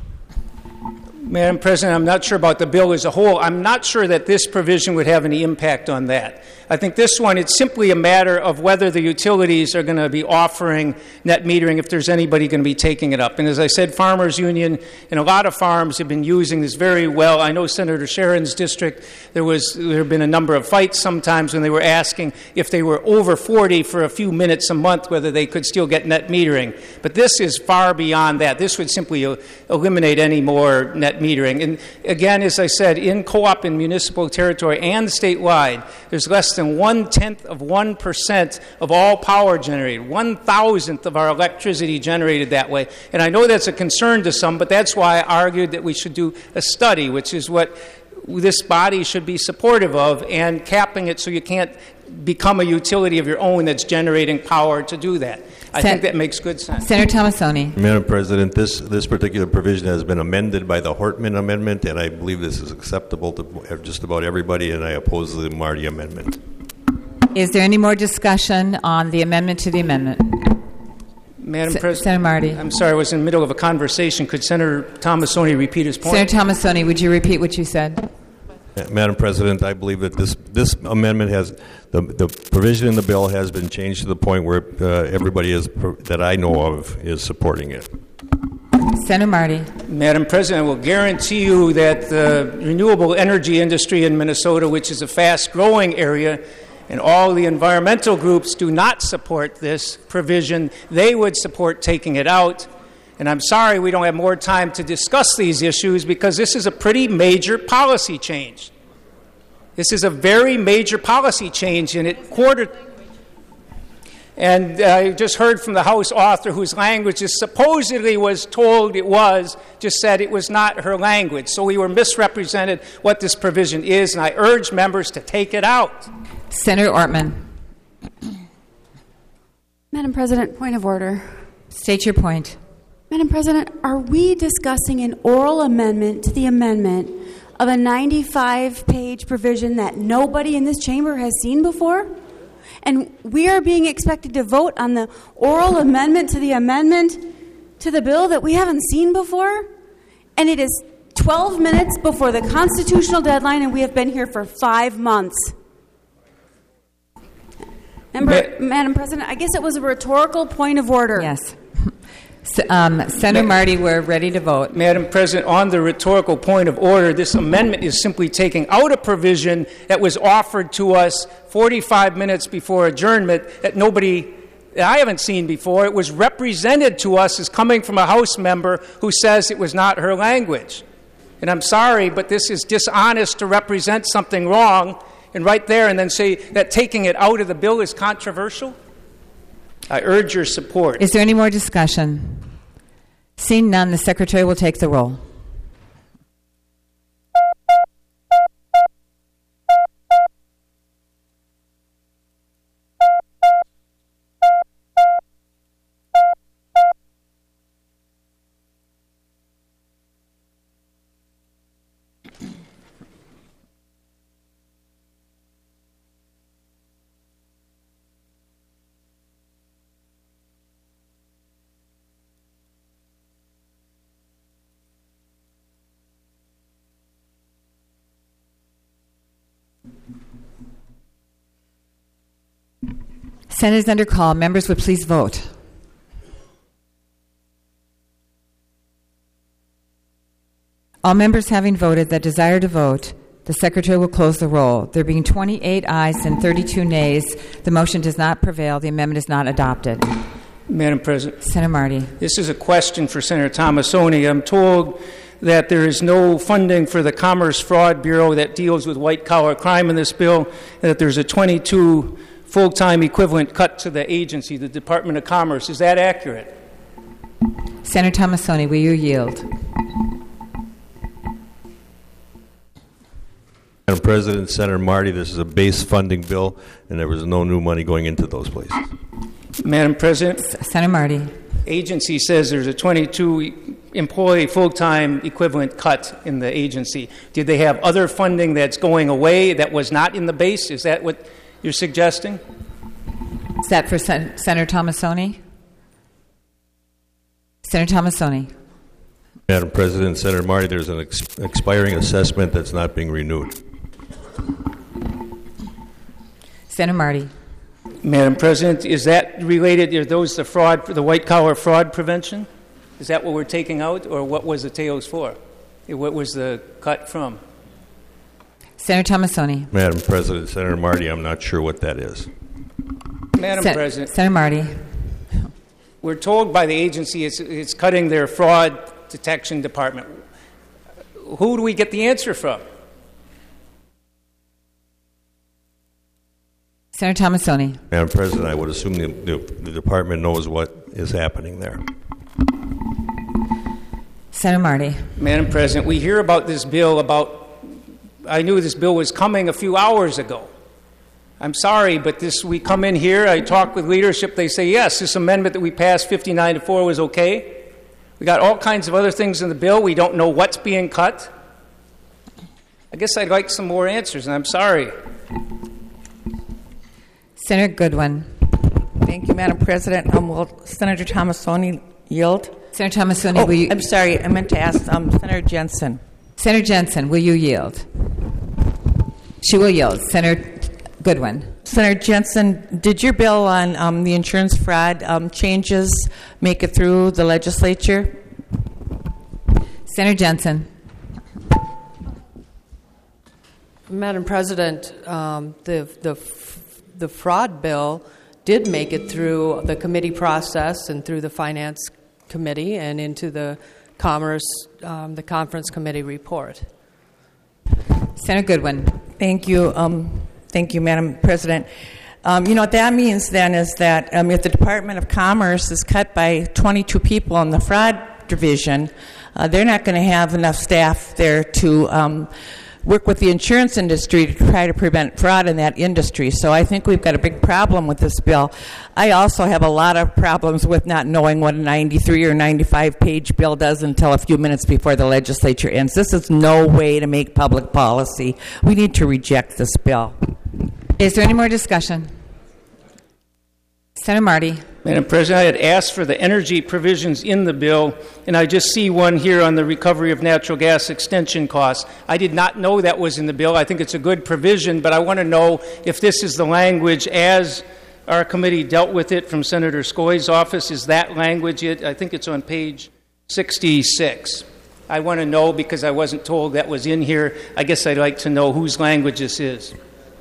Madam President, I'm not sure about the bill as a whole. I'm not sure that this provision would have any impact on that. I think this one, it's simply a matter of whether the utilities are going to be offering net metering, if there's anybody going to be taking it up. And as I said, Farmers Union and a lot of farms have been using this very well. I know Senator Sharon's district, there was there have been a number of fights sometimes when they were asking if they were over forty for a few minutes a month, whether they could still get net metering. But this is far beyond that. This would simply uh, eliminate any more net metering. And again, as I said, in co-op and municipal territory and statewide, there's less than one-tenth of one percent of all power generated, one-thousandth of our electricity generated that way. And I know that's a concern to some, but that's why I argued that we should do a study, which is what this body should be supportive of, and capping it so you can't become a utility of your own that's generating power to do that. I Sen- think that makes good sense. Senator Tomassoni. Madam President, this, this particular provision has been amended by the Hortman Amendment, and I believe this is acceptable to just about everybody, and I oppose the Marty Amendment. Is there any more discussion on the amendment to the amendment? Madam S- President. Senator Marty. I'm sorry, I was in the middle of a conversation. Could Senator Tomassoni repeat his point? Senator Tomassoni, would you repeat what you said? Madam President, I believe that this this amendment has the the provision in the bill has been changed to the point where uh, everybody is that I know of is supporting it. Senator Marty. Madam President, I will guarantee you that the renewable energy industry in Minnesota, which is a fast-growing area, and all the environmental groups do not support this provision. They would support taking it out. And I'm sorry we don't have more time to discuss these issues because this is a pretty major policy change. This is a very major policy change, and it quartered. And I just heard from the House author whose language is supposedly was told it was, just said it was not her language. So we were misrepresented what this provision is, and I urge members to take it out. Senator Ortman. Madam President, point of order. State your point. Madam President, are we discussing an oral amendment to the amendment of a ninety-five page provision that nobody in this chamber has seen before? And we are being expected to vote on the oral amendment to the amendment to the bill that we haven't seen before? And it is twelve minutes before the constitutional deadline, and we have been here for five months. Member, Ma- Madam President, I guess it was a rhetorical point of order. Yes. Um, Senator Ma- Marty, we're ready to vote. Madam President, on the rhetorical point of order, this amendment is simply taking out a provision that was offered to us forty-five minutes before adjournment that nobody, that I haven't seen before. It was represented to us as coming from a House member who says it was not her language. And I'm sorry, but this is dishonest to represent something wrong and right there and then say that taking it out of the bill is controversial. I urge your support. Is there any more discussion? Seeing none, the Secretary will take the roll. Senate is under call. Members would please vote. All members having voted that desire to vote, the Secretary will close the roll. There being twenty-eight ayes and thirty-two nays, the motion does not prevail. The amendment is not adopted. Madam President. Senator Marty. This is a question for Senator Tomassoni. I'm told that there is no funding for the Commerce Fraud Bureau that deals with white-collar crime in this bill, and that there's a twenty-two full-time equivalent cut to the agency, the Department of Commerce. Is that accurate? Senator Tomassoni, will you yield? Madam President, Senator Marty, this is a base funding bill, and there was no new money going into those places. Madam President. Senator Marty. Agency says there's a twenty-two employee full-time equivalent cut in the agency? Did they have other funding that's going away that was not in the base? Is that what you're suggesting? Is that for Sen- Senator Tomassoni? Senator Tomassoni. Madam President, Senator Marty, there's an ex- expiring assessment that's not being renewed. Senator Marty. Madam President, is that related, are those the fraud, the white-collar fraud prevention? Is that what we're taking out, or what was the tails for? What was the cut from? Senator Tomassoni. Madam President, Senator Marty, I'm not sure what that is. Madam Sen- President. Senator Marty. We're told by the agency it's, it's cutting their fraud detection department. Who do we get the answer from? Senator Tomassoni. Madam President, I would assume the, the, the department knows what is happening there. Senator Marty. Madam President, we hear about this bill about, I knew this bill was coming a few hours ago. I'm sorry, but this, we come in here, I talk with leadership, they say, yes, this amendment that we passed fifty-nine to four was okay. We got all kinds of other things in the bill. We don't know what's being cut. I guess I'd like some more answers, and I'm sorry. Senator Goodwin. Thank you, Madam President. Um, will Senator Tomassoni yield? Senator Tomassoni, oh, will you... I'm sorry, I meant to ask um, Senator Jensen. Senator Jensen, will you yield? She will yield. Senator Goodwin. Senator Jensen, did your bill on um, the insurance fraud um, changes make it through the legislature? Senator Jensen. Madam President, um, the, the, the fraud bill did make it through the committee process and through the Finance Committee and into the Commerce, um, the Conference Committee report. Senator Goodwin. Thank you. Um, thank you, Madam President. Um, you know, what that means then is that um, if the Department of Commerce is cut by twenty-two people in the fraud division, uh, they're not going to have enough staff there to um, work with the insurance industry to try to prevent fraud in that industry. So I think we've got a big problem with this bill. I also have a lot of problems with not knowing what a ninety-three or ninety-five page bill does until a few minutes before the legislature ends. This is no way to make public policy. We need to reject this bill. Is there any more discussion? Senator Marty. Madam President, I had asked for the energy provisions in the bill, and I just see one here on the recovery of natural gas extension costs. I did not know that was in the bill. I think it's a good provision, but I want to know if this is the language as our committee dealt with it from Senator Skoye's office. Is that language it? I think it's on page sixty-six. I want to know because I wasn't told that was in here. I guess I'd like to know whose language this is.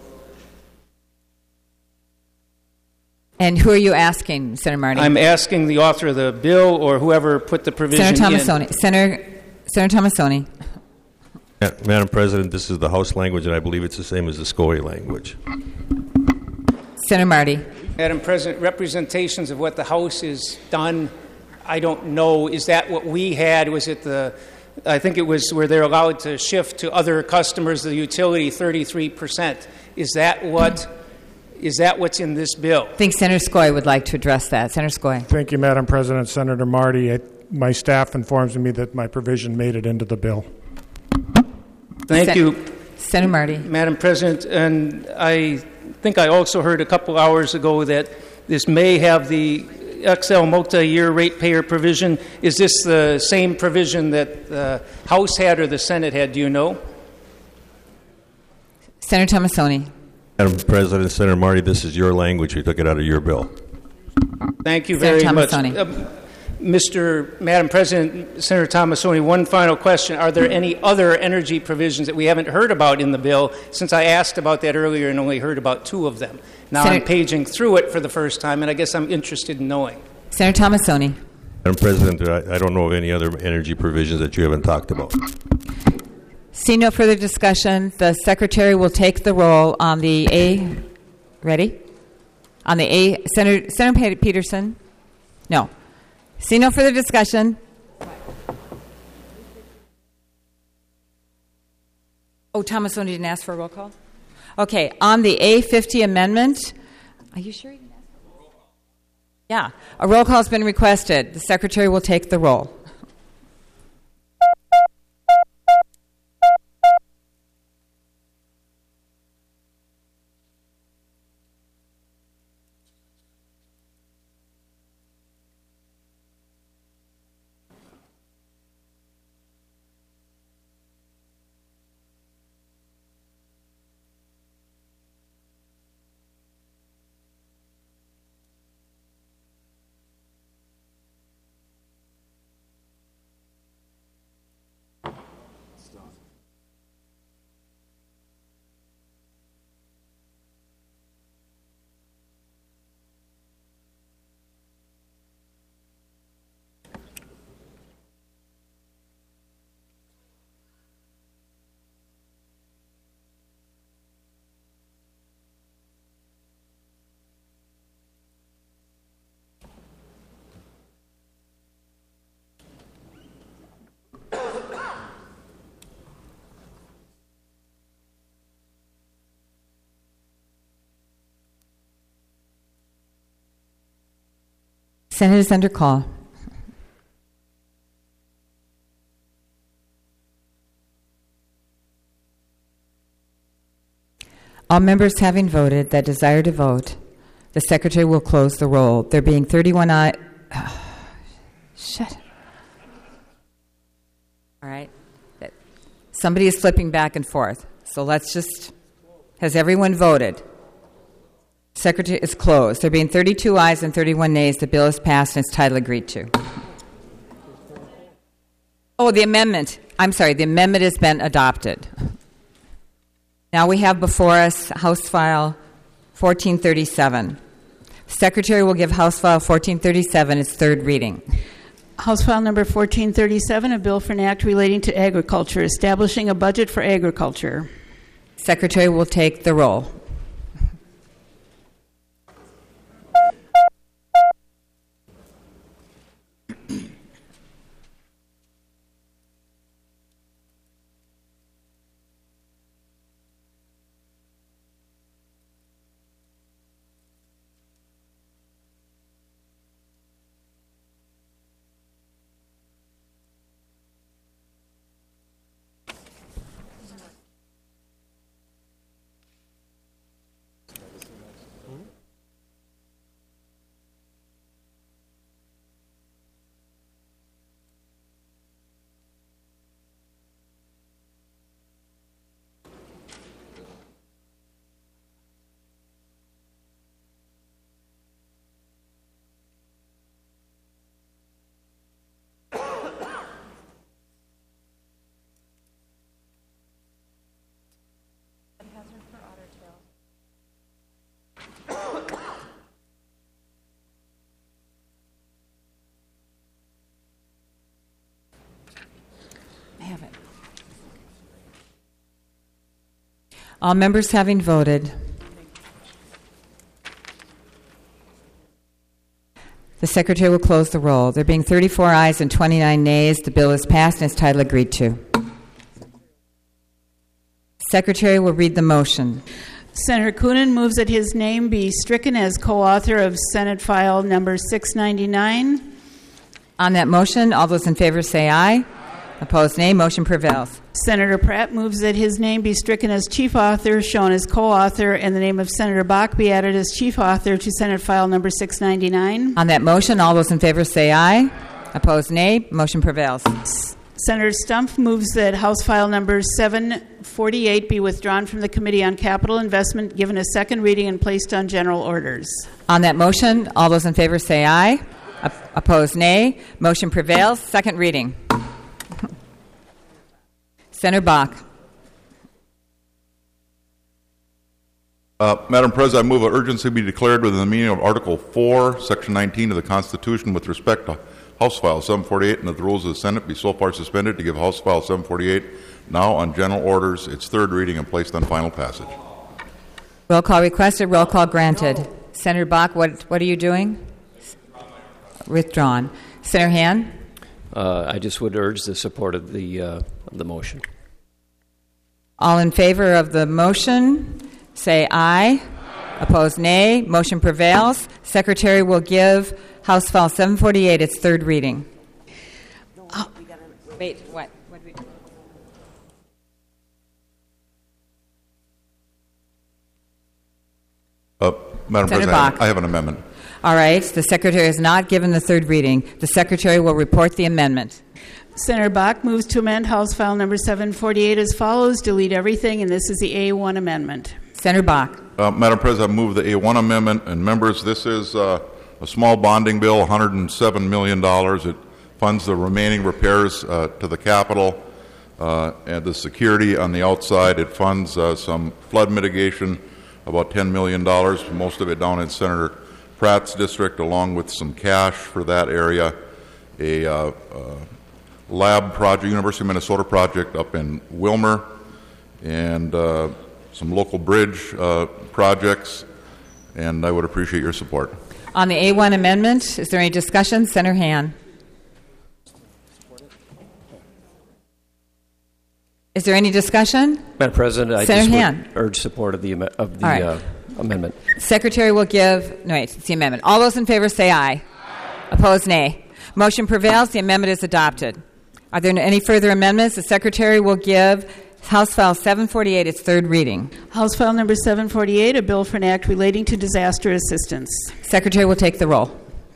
And who are you asking, Senator Marty? I'm asking the author of the bill or whoever put the provision Senator in. Tomassoni. Senator, Senator Tomassoni. Yeah, Madam President, this is the House language, and I believe it's the same as the Skoye language. Senator Marty. Madam President, representations of what the House has done, I don't know. Is that what we had? Was it the, I think it was where they're allowed to shift to other customers the utility thirty-three percent. Is that what... Is that what's in this bill? I think Senator Skoye would like to address that. Senator Skoye. Thank you, Madam President. Senator Marty, I, my staff informs me that my provision made it into the bill. Thank Sen- you. Senator Marty. Madam President, and I think I also heard a couple hours ago that this may have the X L multi-year ratepayer provision. Is this the same provision that the House had or the Senate had? Do you know? Senator Tomassoni. Madam President, Senator Marty, this is your language. We took it out of your bill. Thank you very Senator much. Tomassoni. Um, Mister Madam President, Senator Tomassoni, one final question. Are there any other energy provisions that we haven't heard about in the bill, since I asked about that earlier and only heard about two of them? Now Senator- I'm paging through it for the first time, and I guess I'm interested in knowing. Senator Tomassoni. Madam President, I, I don't know of any other energy provisions that you haven't talked about. See no further discussion. The Secretary will take the roll on the A. Ready? On the A. Senator, Senator Peterson? No. See no further discussion. Oh, Tomassoni didn't ask for a roll call? Okay. On the A fifty amendment, are you sure you didn't ask for a roll call? Yeah. A roll call has been requested. The Secretary will take the roll. Senate is under call. All members having voted that desire to vote, the Secretary will close the roll. There being thirty-one ayes. Oh, shit. All right. Somebody is flipping back and forth. So let's just. Has everyone voted? Secretary is closed. There being thirty-two ayes and thirty-one nays, the bill is passed and its title agreed to. Oh, the amendment. I'm sorry, the amendment has been adopted. Now we have before us House File fourteen thirty-seven. Secretary will give House File fourteen thirty-seven its third reading. House File Number fourteen thirty-seven, a bill for an act relating to agriculture, establishing a budget for agriculture. Secretary will take the roll. All members having voted, the Secretary will close the roll. There being thirty-four ayes and twenty-nine nays, the bill is passed and its title agreed to. Secretary will read the motion. Senator Coonan moves that his name be stricken as co-author of Senate File Number six ninety-nine. On that motion, all those in favor say aye. Opposed, nay. Motion prevails. Senator Pratt moves that his name be stricken as chief author, shown as co-author, and the name of Senator Bach be added as chief author to Senate File Number six ninety-nine. On that motion, all those in favor say aye. Opposed, nay. Motion prevails. S- Senator Stumpf moves that House File Number seven forty-eight be withdrawn from the Committee on Capital Investment, given a second reading, and placed on general orders. On that motion, all those in favor say aye. Op- opposed, nay. Motion prevails. Second reading. Senator Bach. Uh, Madam President, I move that urgency be declared within the meaning of Article four, Section nineteen of the Constitution with respect to House File seven forty-eight, and that the rules of the Senate be so far suspended to give House File seven forty-eight now on general orders its third reading and placed on final passage. Roll call requested. Roll call granted. No. Senator Bach, what what are you doing? Withdrawn. Senator Han? Uh, I just would urge the support of the uh, of the motion. All in favor of the motion, say aye. Aye. Opposed, nay. Motion prevails. Secretary will give House File seven forty-eight its third reading. Oh. Wait, what? What did we do? Uh, Madam Senator President, Bach. I have an amendment. All right. The Secretary has not given the third reading. The Secretary will report the amendment. Senator Bach moves to amend House File Number seven forty-eight as follows. Delete everything, and this is the A one amendment. Senator Bach. Uh, Madam President, I move the A one amendment. And members, this is uh, a small bonding bill, one hundred seven million dollars. It funds the remaining repairs uh, to the Capitol uh, and the security on the outside. It funds uh, some flood mitigation, about ten million dollars, most of it down in Senator Pratt's district, along with some cash for that area. A uh, uh, lab project, University of Minnesota project up in Wilmer, and uh, some local bridge uh, projects, and I would appreciate your support. On the A one amendment, is there any discussion? Senator Han. Is there any discussion? Madam President, I Senator just Han. would urge support of the, of the Right. uh, amendment. Secretary will give, no wait, it's the amendment. All those in favor say aye. Aye. Opposed, nay. Motion prevails. The amendment is adopted. Are there any further amendments? The Secretary will give House File seven forty-eight its third reading. House File Number seven forty-eight, a bill for an act relating to disaster assistance. Secretary will take the roll.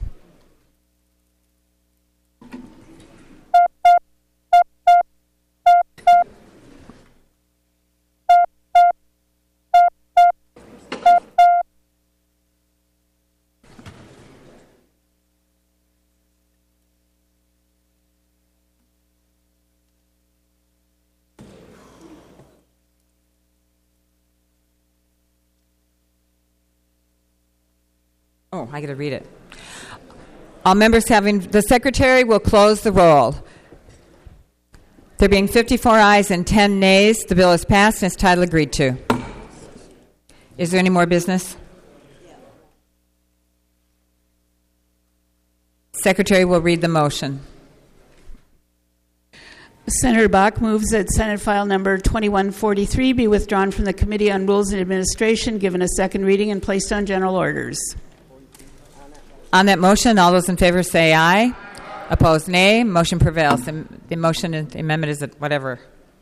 Oh, I got to read it. All members having, the Secretary will close the roll. There being fifty-four ayes and ten nays, the bill is passed and its title agreed to. Is there any more business? Secretary will read the motion. Senator Bach moves that Senate File Number twenty-one forty-three be withdrawn from the Committee on Rules and Administration, given a second reading, and placed on general orders. On that motion, all those in favor say aye. Opposed, nay. Motion prevails. The, the motion, the amendment is whatever.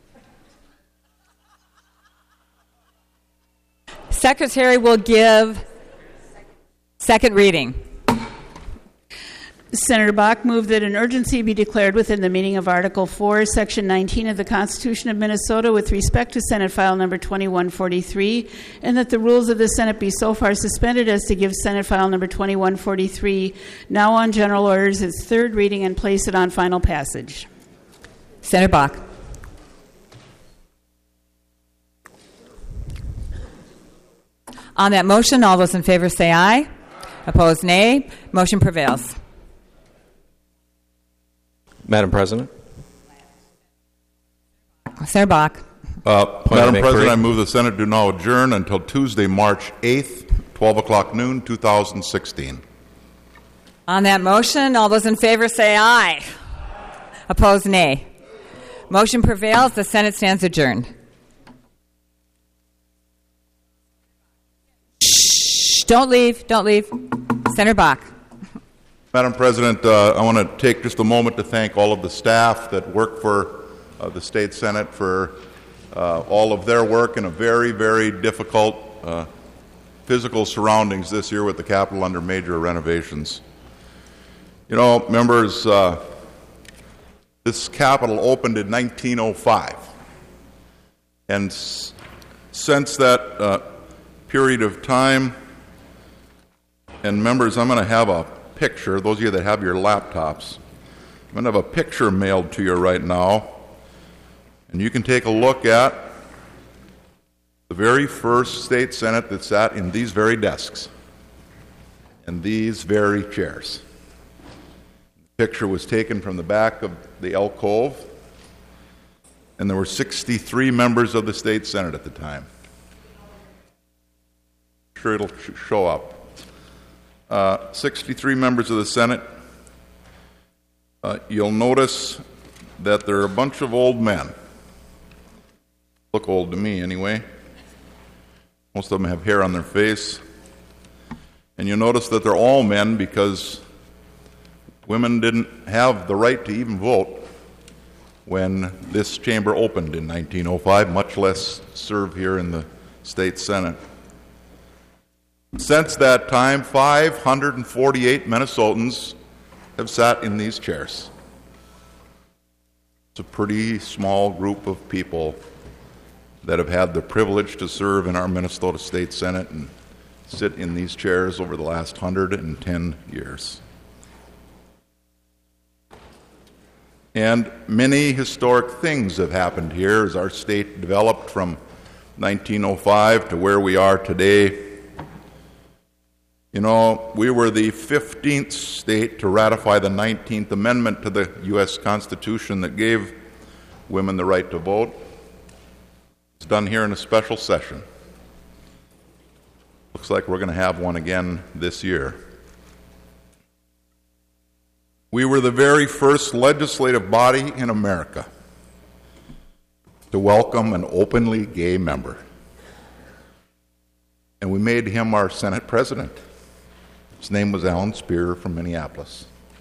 Secretary will give second reading. Senator Bach moved that an urgency be declared within the meaning of Article four, Section nineteen of the Constitution of Minnesota with respect to Senate File Number twenty-one forty-three, and that the rules of the Senate be so far suspended as to give Senate File Number twenty-one forty-three, now on general orders, its third reading and place it on final passage. Senator Bach. On that motion, all those in favor say aye. Opposed, nay. Motion prevails. Madam President. Senator Bach. Uh, Madam President, I move the Senate do now adjourn until Tuesday, March eighth, twelve o'clock noon, two thousand sixteen. On that motion, all those in favor say aye. Opposed, nay. Motion prevails. The Senate stands adjourned. Shh, don't leave. Don't leave. Senator Bach. Madam President, uh, I want to take just a moment to thank all of the staff that work for uh, the State Senate for uh, all of their work in a very, very difficult uh, physical surroundings this year with the Capitol under major renovations. You know, members, uh, this Capitol opened in nineteen oh five, and s- since that uh, period of time, and members, I'm going to have a picture, those of you that have your laptops, I'm going to have a picture mailed to you right now, and you can take a look at the very first State Senate that sat in these very desks and these very chairs. The picture was taken from the back of the alcove, and there were sixty-three members of the State Senate at the time. I'm sure it'll sh- show up. Uh, sixty-three members of the Senate. Uh, you'll notice that there are a bunch of old men. Look old to me, anyway. Most of them have hair on their face. And you'll notice that they're all men because women didn't have the right to even vote when this chamber opened in nineteen oh five, much less serve here in the State Senate. Since that time, five hundred forty-eight Minnesotans have sat in these chairs. It's a pretty small group of people that have had the privilege to serve in our Minnesota State Senate and sit in these chairs over the last one hundred ten years. And many historic things have happened here as our state developed from nineteen oh five to where we are today. You know, we were the fifteenth state to ratify the nineteenth Amendment to the U S Constitution that gave women the right to vote. It's done here in a special session. Looks like we're going to have one again this year. We were the very first legislative body in America to welcome an openly gay member. And we made him our Senate president. His name was Alan Spear from Minneapolis.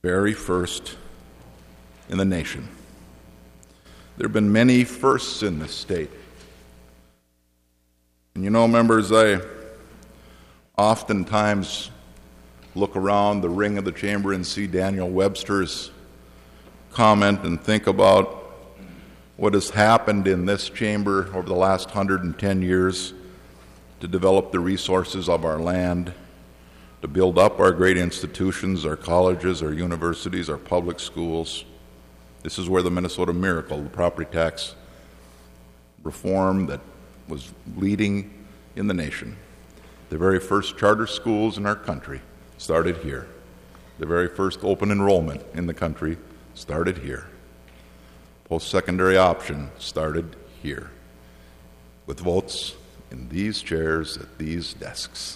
very first in the nation. There have been many firsts in this state. And you know, members, I oftentimes look around the ring of the chamber and see Daniel Webster's comment and think about what has happened in this chamber over the last one hundred ten years to develop the resources of our land, to build up our great institutions, our colleges, our universities, our public schools. This is where the Minnesota Miracle, the property tax reform that was leading in the nation. The very first charter schools in our country started here. The very first open enrollment in the country started here. Post-secondary option started here, with votes in these chairs at these desks.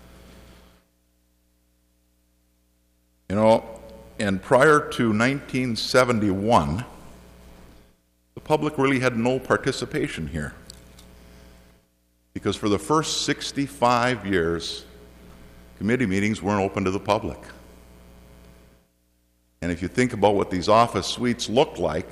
You know, and prior to nineteen seventy-one, the public really had no participation here, because for the first sixty-five years, committee meetings weren't open to the public. And if you think about what these office suites looked like,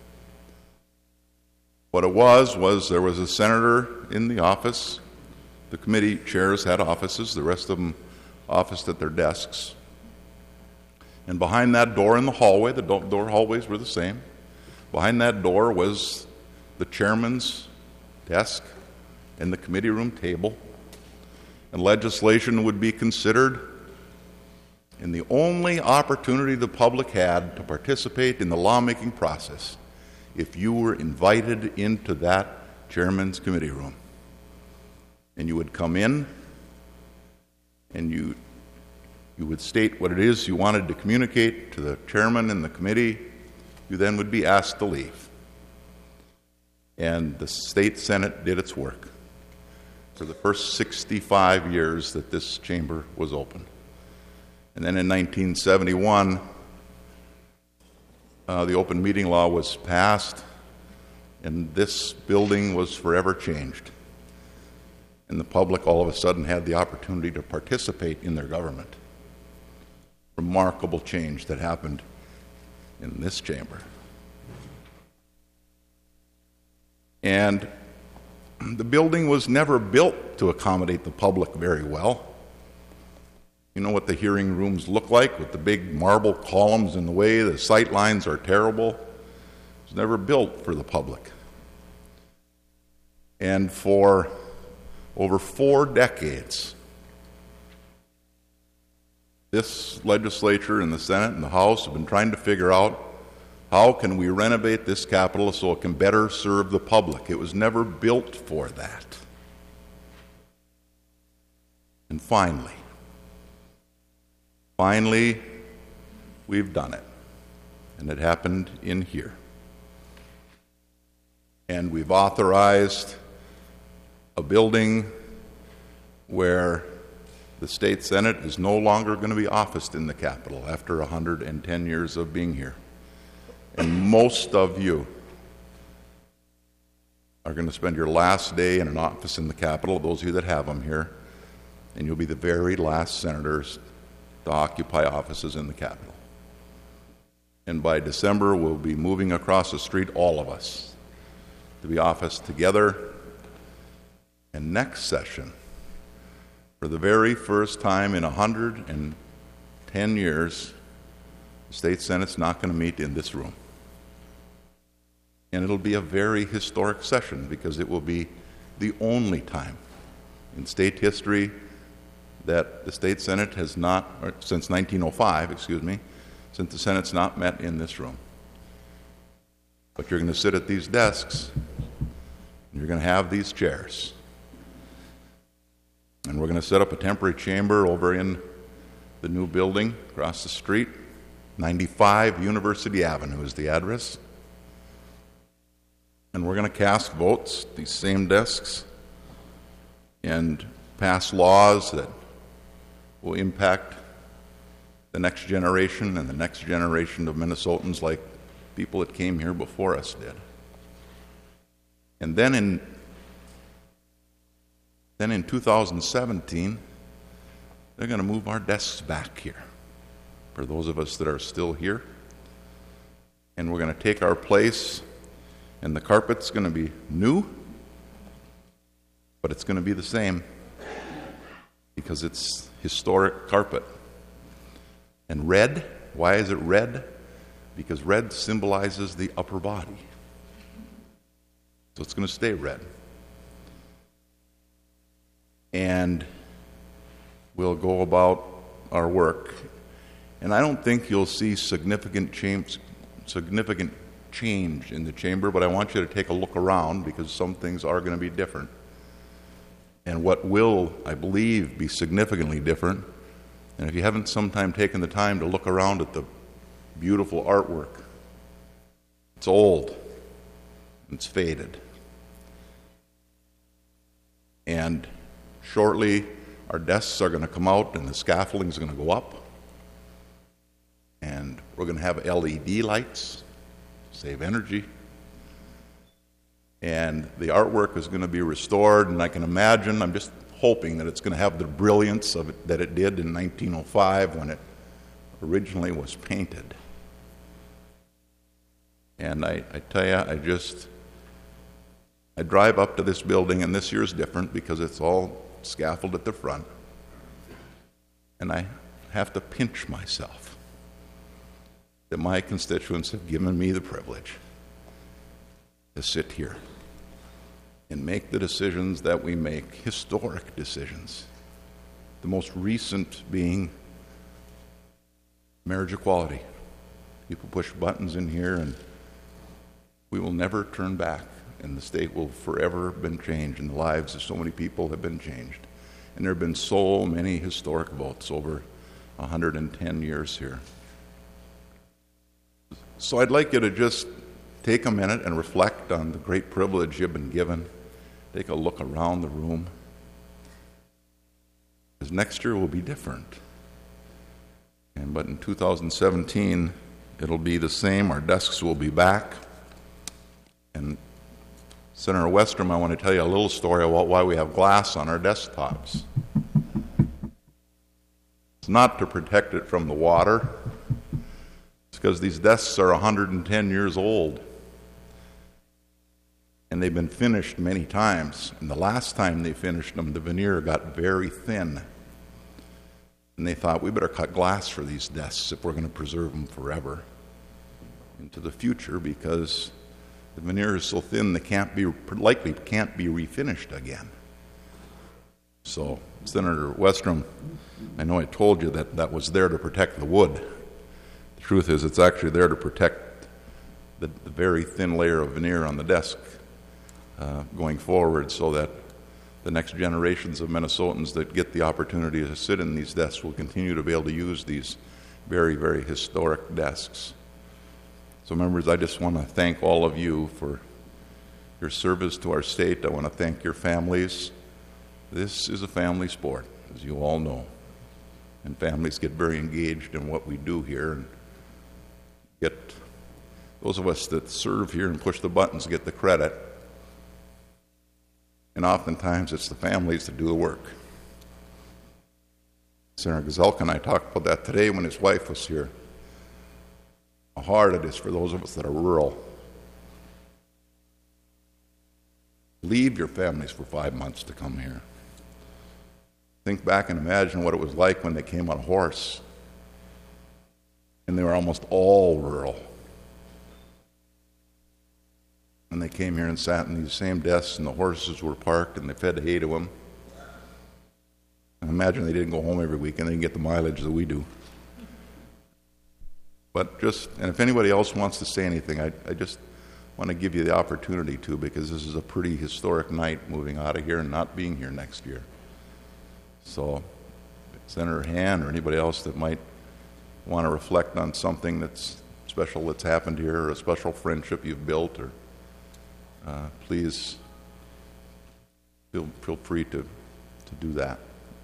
what it was was there was a senator in the office. The committee chairs had offices. The rest of them officed at their desks. And behind that door in the hallway, the do- door hallways were the same. Behind that door was the chairman's desk and the committee room table. And legislation would be considered. And the only opportunity the public had to participate in the lawmaking process if you were invited into that chairman's committee room. And you would come in and you you would state what it is you wanted to communicate to the chairman and the committee. You then would be asked to leave. And the state Senate did its work for the first sixty-five years that this chamber was open. And then in nineteen seventy-one, Uh, the open meeting law was passed, and this building was forever changed. And the public all of a sudden had the opportunity to participate in their government. Remarkable change that happened in this chamber. And the building was never built to accommodate the public very well. You know what the hearing rooms look like with the big marble columns in the way, the sight lines are terrible. It was never built for the public. And for over four decades, this legislature and the Senate and the House have been trying to figure out how can we renovate this Capitol so it can better serve the public. It was never built for that. And finally, Finally, we've done it. And it happened in here. And we've authorized a building where the state Senate is no longer going to be officed in the Capitol after one hundred ten years of being here. And most of you are going to spend your last day in an office in the Capitol, those of you that have them here, and you'll be the very last senators to occupy offices in the Capitol. And by December, we'll be moving across the street, all of us, to be officed together. And next session, for the very first time in one hundred ten years, the state Senate's not going to meet in this room. And it'll be a very historic session because it will be the only time in state history that the state Senate has not, or since nineteen oh five, excuse me, since the Senate's not met in this room. But you're going to sit at these desks, and you're going to have these chairs. And we're going to set up a temporary chamber over in the new building across the street. ninety-five University Avenue is the address. And we're going to cast votes, these same desks, and pass laws that will impact the next generation and the next generation of Minnesotans like people that came here before us did. And then in then in two thousand seventeen, they're going to move our desks back here. for those of us that are still here. And we're going to take our place, and the carpet's going to be new, but it's going to be the same because it's historic carpet. And red, why is it red? Because red symbolizes the upper body. So it's going to stay red. And we'll go about our work. And I don't think you'll see significant change, significant change in the chamber, but I want you to take a look around because some things are going to be different. And what will, I believe, be significantly different, and if you haven't sometime taken the time to look around at the beautiful artwork, it's old, it's faded. And shortly, our desks are going to come out and the scaffolding is going to go up. And we're going to have L E D lights, save energy. And the artwork is going to be restored, and I can imagine, I'm just hoping that it's going to have the brilliance of it that it did in nineteen oh five when it originally was painted. And I, I tell you, I just, I drive up to this building, and this year is different because it's all scaffolded at the front. And I have to pinch myself that my constituents have given me the privilege to sit here and make the decisions that we make, historic decisions. The most recent being marriage equality. People push buttons in here and we will never turn back, and the state will forever have been changed, and the lives of so many people have been changed. And there have been so many historic votes over one hundred ten years here. So I'd like you to just take a minute and reflect on the great privilege you've been given. Take a look around the room. Because next year will be different. And but in two thousand seventeen, it'll be the same. Our desks will be back. And Senator Westrom, I want to tell you a little story about why we have glass on our desktops. It's not to protect it from the water. It's because these desks are one hundred ten years old. And they've been finished many times. And the last time they finished them, the veneer got very thin. And they thought, we better cut glass for these desks if we're going to preserve them forever into the future, because the veneer is so thin they can't be, likely can't be refinished again. So, Senator Westrom, I know I told you that that was there to protect the wood. The truth is, it's actually there to protect the, the very thin layer of veneer on the desk uh, going forward, so that the next generations of Minnesotans that get the opportunity to sit in these desks will continue to be able to use these very, very historic desks. So, members, I just want to thank all of you for your service to our state. I want to thank your families. This is a family sport, as you all know. And families get very engaged in what we do here. And get those of us that serve here and push the buttons get the credit. And oftentimes it's the families that do the work. Senator Gazelka and I talked about that today when his wife was here. How hard it is for those of us that are rural. Leave your families for five months to come here. Think back and imagine what it was like when they came on a horse. And they were almost all rural. And they came here and sat in these same desks, and the horses were parked, and they fed hay to them. And imagine they didn't go home every week and they didn't get the mileage that we do. But just, and if anybody else wants to say anything, I, I just want to give you the opportunity to, because this is a pretty historic night moving out of here and not being here next year. So, Senator Han or anybody else that might want to reflect on something that's special that's happened here, or a special friendship you've built, or uh, please feel, feel free to, to do that.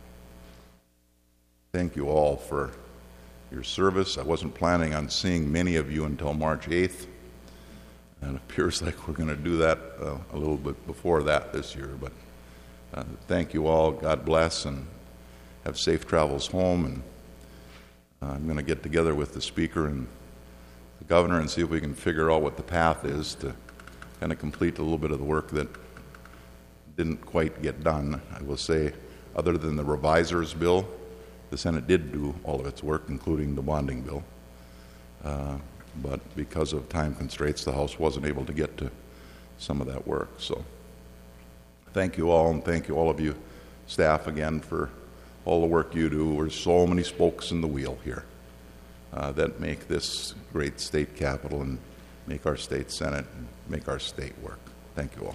Thank you all for your service. I wasn't planning on seeing many of you until March eighth, and it appears like we're going to do that uh, a little bit before that this year. But uh, thank you all. God bless, and have safe travels home. And Uh, I'm going to get together with the Speaker and the Governor and see if we can figure out what the path is to kind of complete a little bit of the work that didn't quite get done. I will say, other than the revisers bill, the Senate did do all of its work, including the bonding bill. Uh, but because of time constraints, the House wasn't able to get to some of that work. So thank you all, and thank you all of you staff again for all the work you do. There's so many spokes in the wheel here uh, that make this great state capital and make our state Senate and make our state work. Thank you all.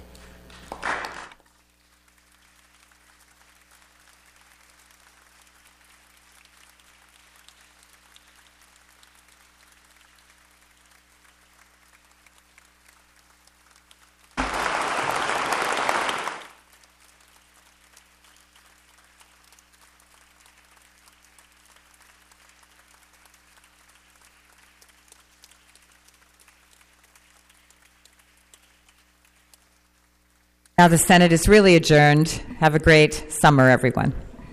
Now the Senate is really adjourned. Have a great summer, everyone.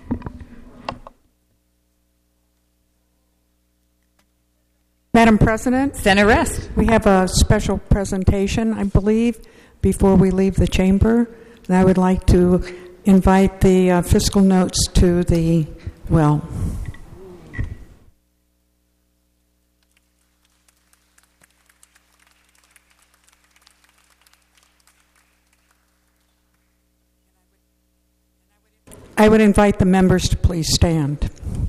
Madam President, Senate rest. We have a special presentation, I believe, before we leave the chamber. And I would like to invite the uh, fiscal notes to the well. I would invite the members to please stand.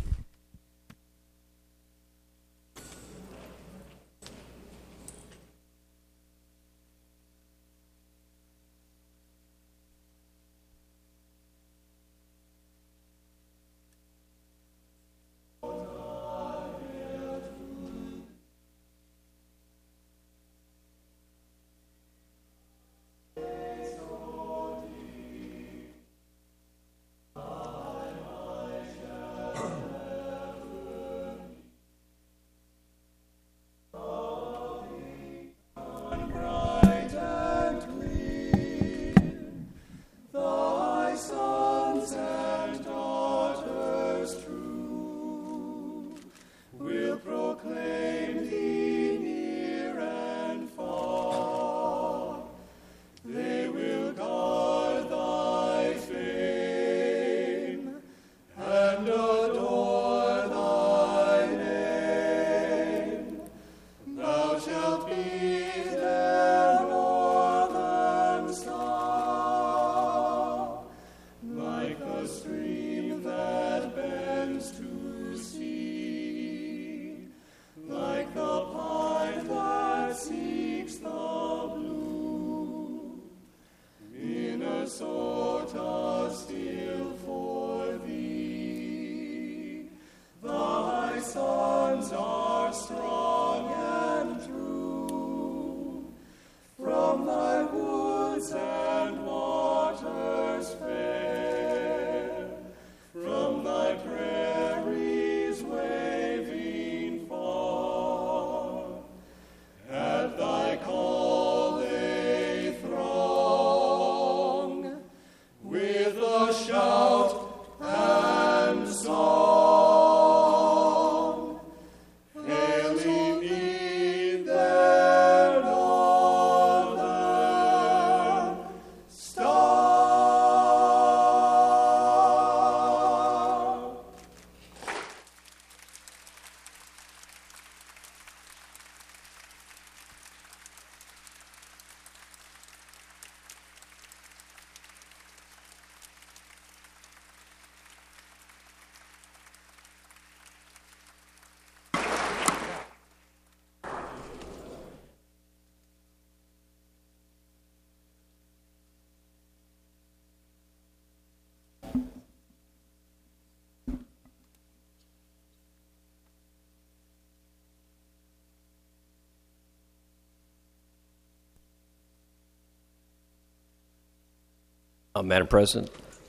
Uh, Madam President,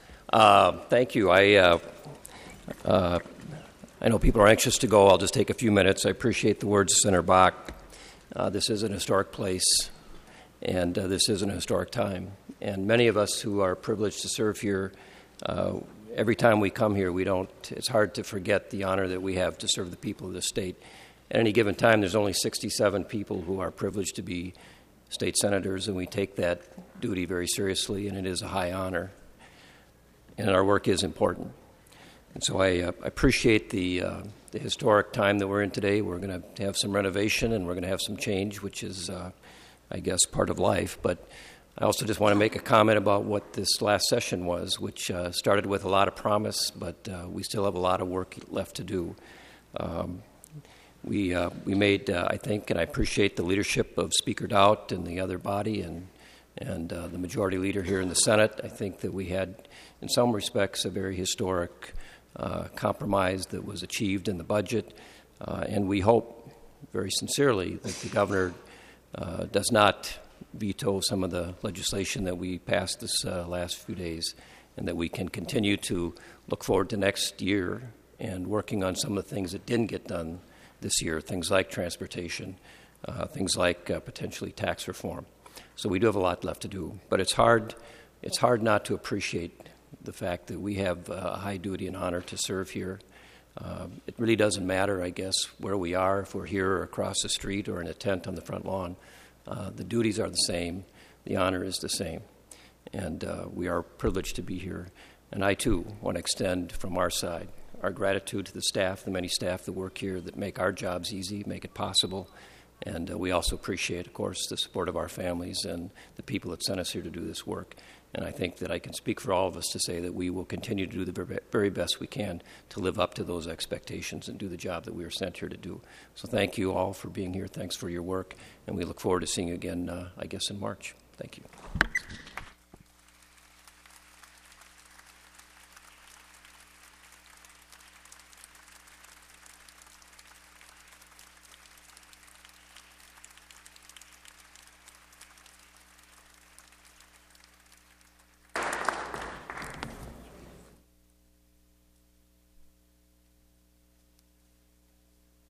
uh, thank you. I uh, uh, I know people are anxious to go. I'll just take a few minutes. I appreciate the words of Senator Bach. Uh, this is an historic place, and uh, this is an historic time. And many of us who are privileged to serve here uh, every time we come here, we don't, it's hard to forget the honor that we have to serve the people of this state. At any given time, there's only sixty-seven people who are privileged to be state senators, and we take that duty very seriously, and it is a high honor. And our work is important. And so I uh, appreciate the, uh, the historic time that we're in today. We're going to have some renovation, and we're going to have some change, which is, uh, I guess, part of life. But I also just want to make a comment about what this last session was, which uh, started with a lot of promise, but uh, we still have a lot of work left to do. Um, we uh, we made, uh, I think, and I appreciate the leadership of Speaker Dowd and the other body and and uh, the majority leader here in the Senate. I think that we had, in some respects, a very historic uh, compromise that was achieved in the budget, uh, and we hope very sincerely that the governor uh, does not veto some of the legislation that we passed this uh, last few days, and that we can continue to look forward to next year and working on some of the things that didn't get done this year, things like transportation, uh, things like uh, potentially tax reform. So we do have a lot left to do, but it's hard. It's hard not to appreciate the fact that we have a high duty and honor to serve here. Uh, it really doesn't matter, I guess, where we are, if we're here or across the street or in a tent on the front lawn. Uh, the duties are the same. The honor is the same. And uh, we are privileged to be here. And I, too, want to extend from our side our gratitude to the staff, the many staff that work here that make our jobs easy, make it possible. And uh, we also appreciate, of course, the support of our families and the people that sent us here to do this work. And I think that I can speak for all of us to say that we will continue to do the very best we can to live up to those expectations and do the job that we are sent here to do. So thank you all for being here. Thanks for your work. And we look forward to seeing you again, uh, I guess, in March. Thank you.